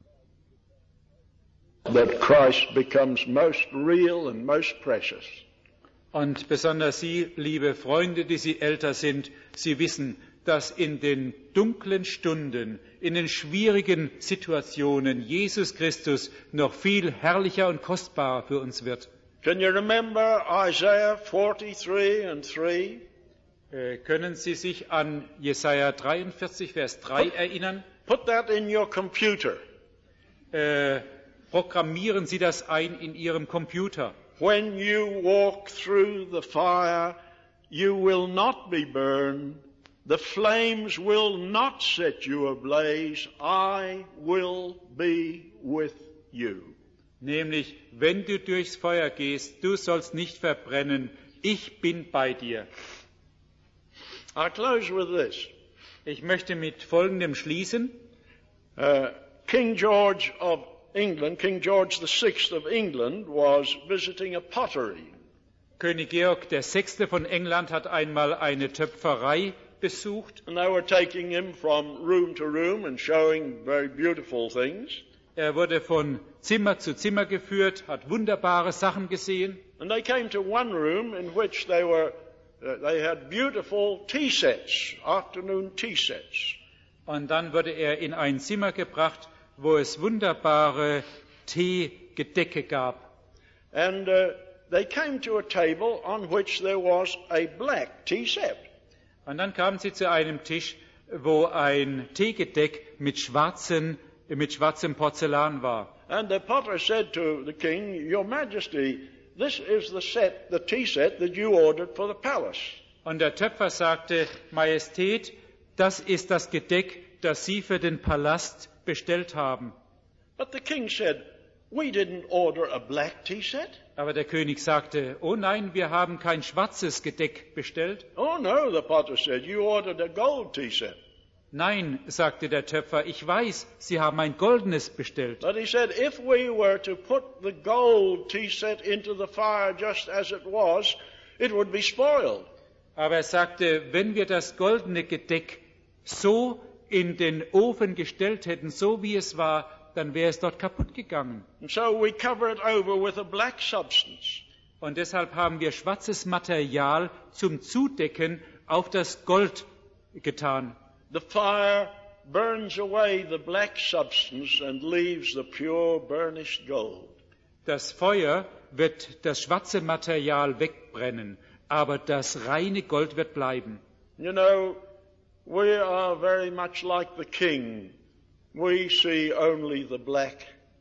That Christ becomes most real and most precious. Und besonders Sie, liebe Freunde, die Sie älter sind, Sie wissen, dass in den dunklen Stunden, in den schwierigen Situationen Jesus Christus noch viel herrlicher und kostbarer für uns wird. Can you remember Isaiah forty-three and three? Äh, können Sie sich an Jesaja dreiundvierzig, Vers drei erinnern? Put that in your computer. Äh, programmieren Sie das ein in Ihrem Computer. When you walk through the fire, you will not be burned. The flames will not set you ablaze. I will be with you. Nämlich, wenn du durchs Feuer gehst, du sollst nicht verbrennen. Ich bin bei dir. I close with this. Ich möchte mit Folgendem schließen. Uh, King George of England, King George the Sixth of England, was visiting a pottery. König Georg der Sechste von England hat einmal eine Töpferei besucht. And they were taking him from room to room and showing very beautiful things. Er wurde von Zimmer zu Zimmer geführt, hat wunderbare Sachen gesehen. And they came to one room in which they were, uh, they had beautiful tea sets, afternoon tea sets. Und dann wurde er in ein Zimmer gebracht, wo es wunderbare Teegedecke gab. And uh, they came to a table on which there was a black tea set. Und dann kamen sie zu einem Tisch, wo ein Teegedeck mit, schwarzen, mit schwarzem Porzellan war. And the potter said to the king, Your Majesty, this is the set, the tea set that you ordered for the palace. Und der Töpfer sagte, Majestät, das ist das Gedeck, das Sie für den Palast bestellt haben. But the king said, We didn't order a black tea set. Aber der König sagte, oh nein, wir haben kein schwarzes Gedeck bestellt. Oh no, the potter said, you ordered a gold tea set. Nein, sagte der Töpfer, ich weiß, Sie haben ein goldenes bestellt. But he said, if we were to put the gold tea set into the fire just as it was, it would be spoiled. Aber er sagte, wenn wir das goldene Gedeck so in den Ofen gestellt hätten, so wie es war, dann wäre es dort kaputt gegangen. And so we cover it over with a black substance. Und deshalb haben wir schwarzes Material zum Zudecken auf das Gold getan. The fire burns away the black substance and leaves the pure burnished gold. Das Feuer wird das schwarze Material wegbrennen, aber das reine Gold wird bleiben. You know, we are very much like the king. We see only the black.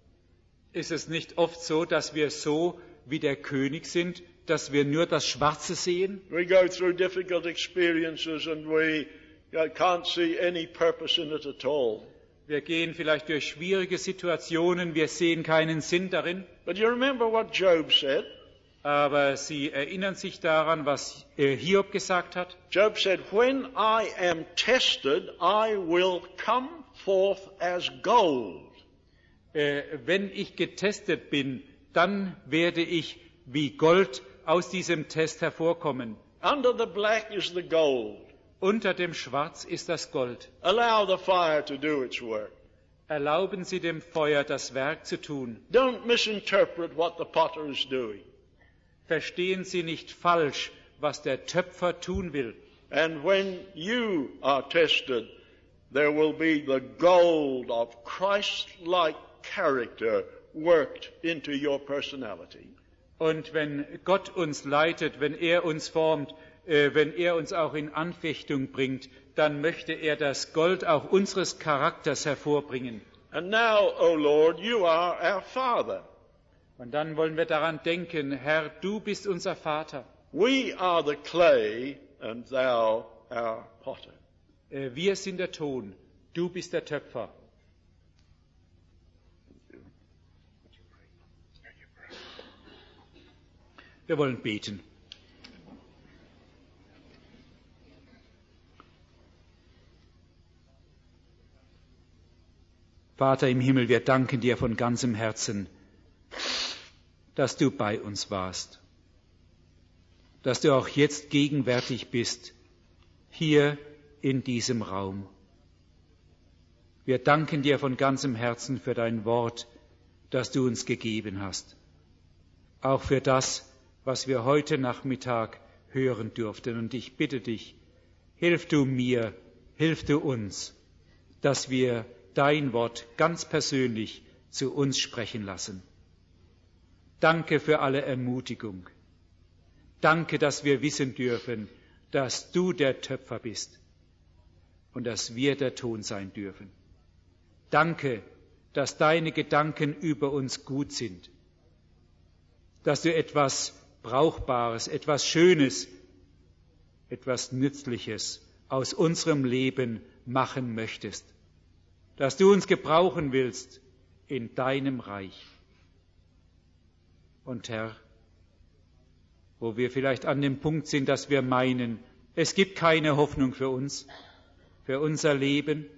Ist es nicht oft so, dass wir so wie der König sind, dass wir nur das Schwarze sehen? We go through difficult experiences and we can't see any purpose in it at all. Wir gehen vielleicht durch schwierige Situationen, wir sehen keinen Sinn darin. But you remember what Job said? Aber Sie erinnern sich daran, was Hiob gesagt hat? Job said, when I am tested, I will come forth as gold. Äh, wenn ich getestet bin, dann werde ich wie Gold aus diesem Test hervorkommen. Under the black is the gold. Unter dem Schwarz ist das Gold. Allow the fire to do its work. Erlauben Sie dem Feuer das Werk zu tun. Don't misinterpret what the potter is doing. Verstehen Sie nicht falsch, was der Töpfer tun will. And when you are tested, there will be the gold of Christ-like character worked into your personality. Und wenn Gott uns leitet, wenn er uns formt, äh, wenn er uns auch in Anfechtung bringt, dann möchte er das Gold auch unseres Charakters hervorbringen. And now, O Lord, you are our Father. Und dann wollen wir daran denken, Herr, du bist unser Vater. We are the clay and thou our potter. Äh, wir sind der Ton, du bist der Töpfer. Wir wollen beten. Vater im Himmel, wir danken dir von ganzem Herzen, dass du bei uns warst, dass du auch jetzt gegenwärtig bist, hier in diesem Raum. Wir danken dir von ganzem Herzen für dein Wort, das du uns gegeben hast, auch für das, was wir heute Nachmittag hören durften. Und ich bitte dich, hilf du mir, hilf du uns, dass wir dein Wort ganz persönlich zu uns sprechen lassen. Danke für alle Ermutigung. Danke, dass wir wissen dürfen, dass du der Töpfer bist und dass wir der Ton sein dürfen. Danke, dass deine Gedanken über uns gut sind, dass du etwas Brauchbares, etwas Schönes, etwas Nützliches aus unserem Leben machen möchtest, dass du uns gebrauchen willst in deinem Reich. Und Herr, wo wir vielleicht an dem Punkt sind, dass wir meinen, es gibt keine Hoffnung für uns, für unser Leben,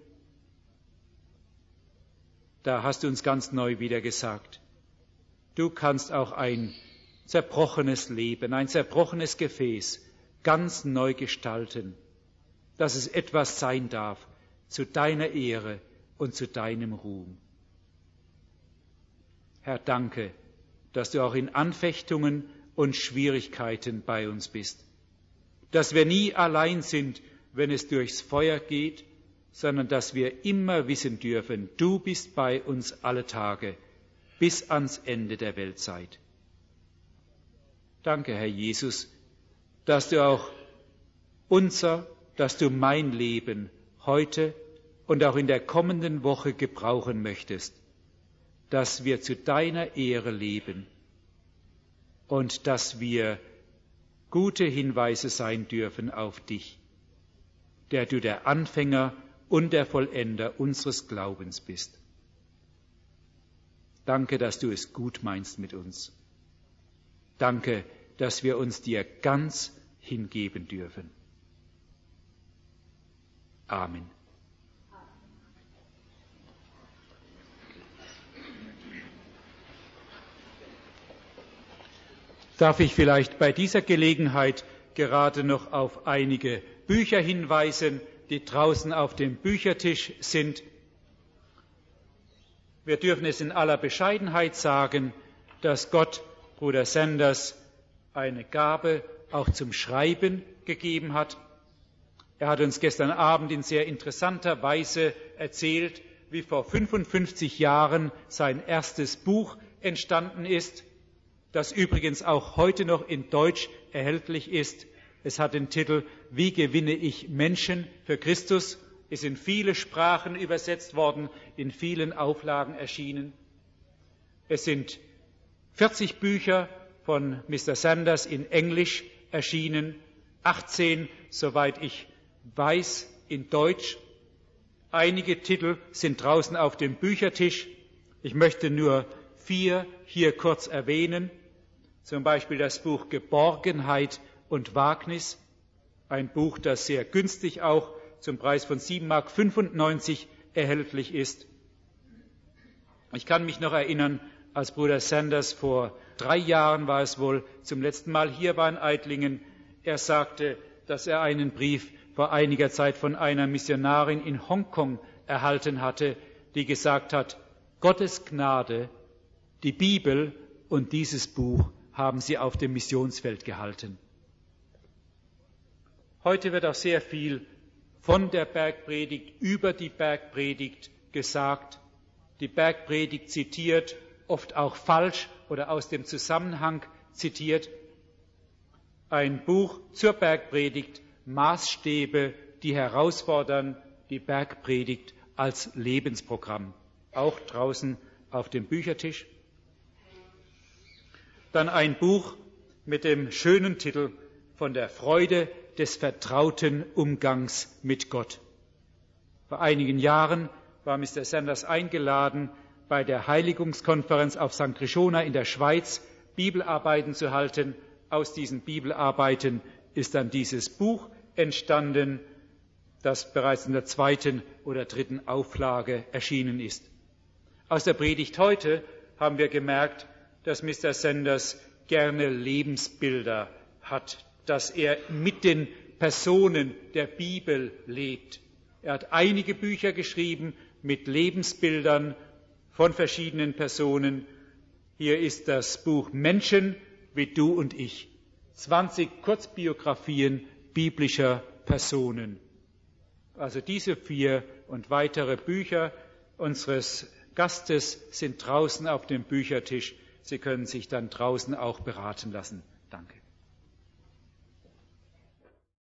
da hast du uns ganz neu wieder gesagt, du kannst auch ein zerbrochenes Leben, ein zerbrochenes Gefäß ganz neu gestalten, dass es etwas sein darf zu deiner Ehre und zu deinem Ruhm. Herr, danke, dass du auch in Anfechtungen und Schwierigkeiten bei uns bist, dass wir nie allein sind, wenn es durchs Feuer geht, sondern dass wir immer wissen dürfen, du bist bei uns alle Tage, bis ans Ende der Weltzeit. Danke, Herr Jesus, dass du auch unser, dass du mein Leben heute und auch in der kommenden Woche gebrauchen möchtest, dass wir zu deiner Ehre leben und dass wir gute Hinweise sein dürfen auf dich, der du der Anfänger und der Vollender unseres Glaubens bist. Danke, dass du es gut meinst mit uns. Danke, dass wir uns dir ganz hingeben dürfen. Amen. Darf ich vielleicht bei dieser Gelegenheit gerade noch auf einige Bücher hinweisen, die draußen auf dem Büchertisch sind. Wir dürfen es in aller Bescheidenheit sagen, dass Gott Bruder Sanders eine Gabe auch zum Schreiben gegeben hat. Er hat uns gestern Abend in sehr interessanter Weise erzählt, wie vor fünfundfünfzig Jahren sein erstes Buch entstanden ist, das übrigens auch heute noch in Deutsch erhältlich ist. Es hat den Titel Wie gewinne ich Menschen für Christus, ist in viele Sprachen übersetzt worden, in vielen Auflagen erschienen. Es sind vierzig Bücher von Mister Sanders in Englisch erschienen, achtzehn, soweit ich weiß, in Deutsch. Einige Titel sind draußen auf dem Büchertisch. Ich möchte nur vier hier kurz erwähnen. Zum Beispiel das Buch Geborgenheit und Wagnis, ein Buch, das sehr günstig auch zum Preis von sieben Mark fünfundneunzig erhältlich ist. Ich kann mich noch erinnern, als Bruder Sanders vor drei Jahren war es wohl zum letzten Mal hier war in Eitlingen, er sagte, dass er einen Brief vor einiger Zeit von einer Missionarin in Hongkong erhalten hatte, die gesagt hat, Gottes Gnade, die Bibel und dieses Buch haben sie auf dem Missionsfeld gehalten. Heute wird auch sehr viel von der Bergpredigt über die Bergpredigt gesagt. Die Bergpredigt zitiert, oft auch falsch oder aus dem Zusammenhang zitiert. Ein Buch zur Bergpredigt, Maßstäbe, die herausfordern, die Bergpredigt als Lebensprogramm, auch draußen auf dem Büchertisch. Dann ein Buch mit dem schönen Titel Von der Freude des vertrauten Umgangs mit Gott. Vor einigen Jahren war Mister Sanders eingeladen, bei der Heiligungskonferenz auf Sankt Trishona in der Schweiz Bibelarbeiten zu halten. Aus diesen Bibelarbeiten ist dann dieses Buch entstanden, das bereits in der zweiten oder dritten Auflage erschienen ist. Aus der Predigt heute haben wir gemerkt, dass Mister Sanders gerne Lebensbilder hat, dass er mit den Personen der Bibel lebt. Er hat einige Bücher geschrieben mit Lebensbildern von verschiedenen Personen. Hier ist das Buch Menschen wie du und ich. zwanzig Kurzbiografien biblischer Personen. Also diese vier und weitere Bücher unseres Gastes sind draußen auf dem Büchertisch. Sie können sich dann draußen auch beraten lassen. Danke.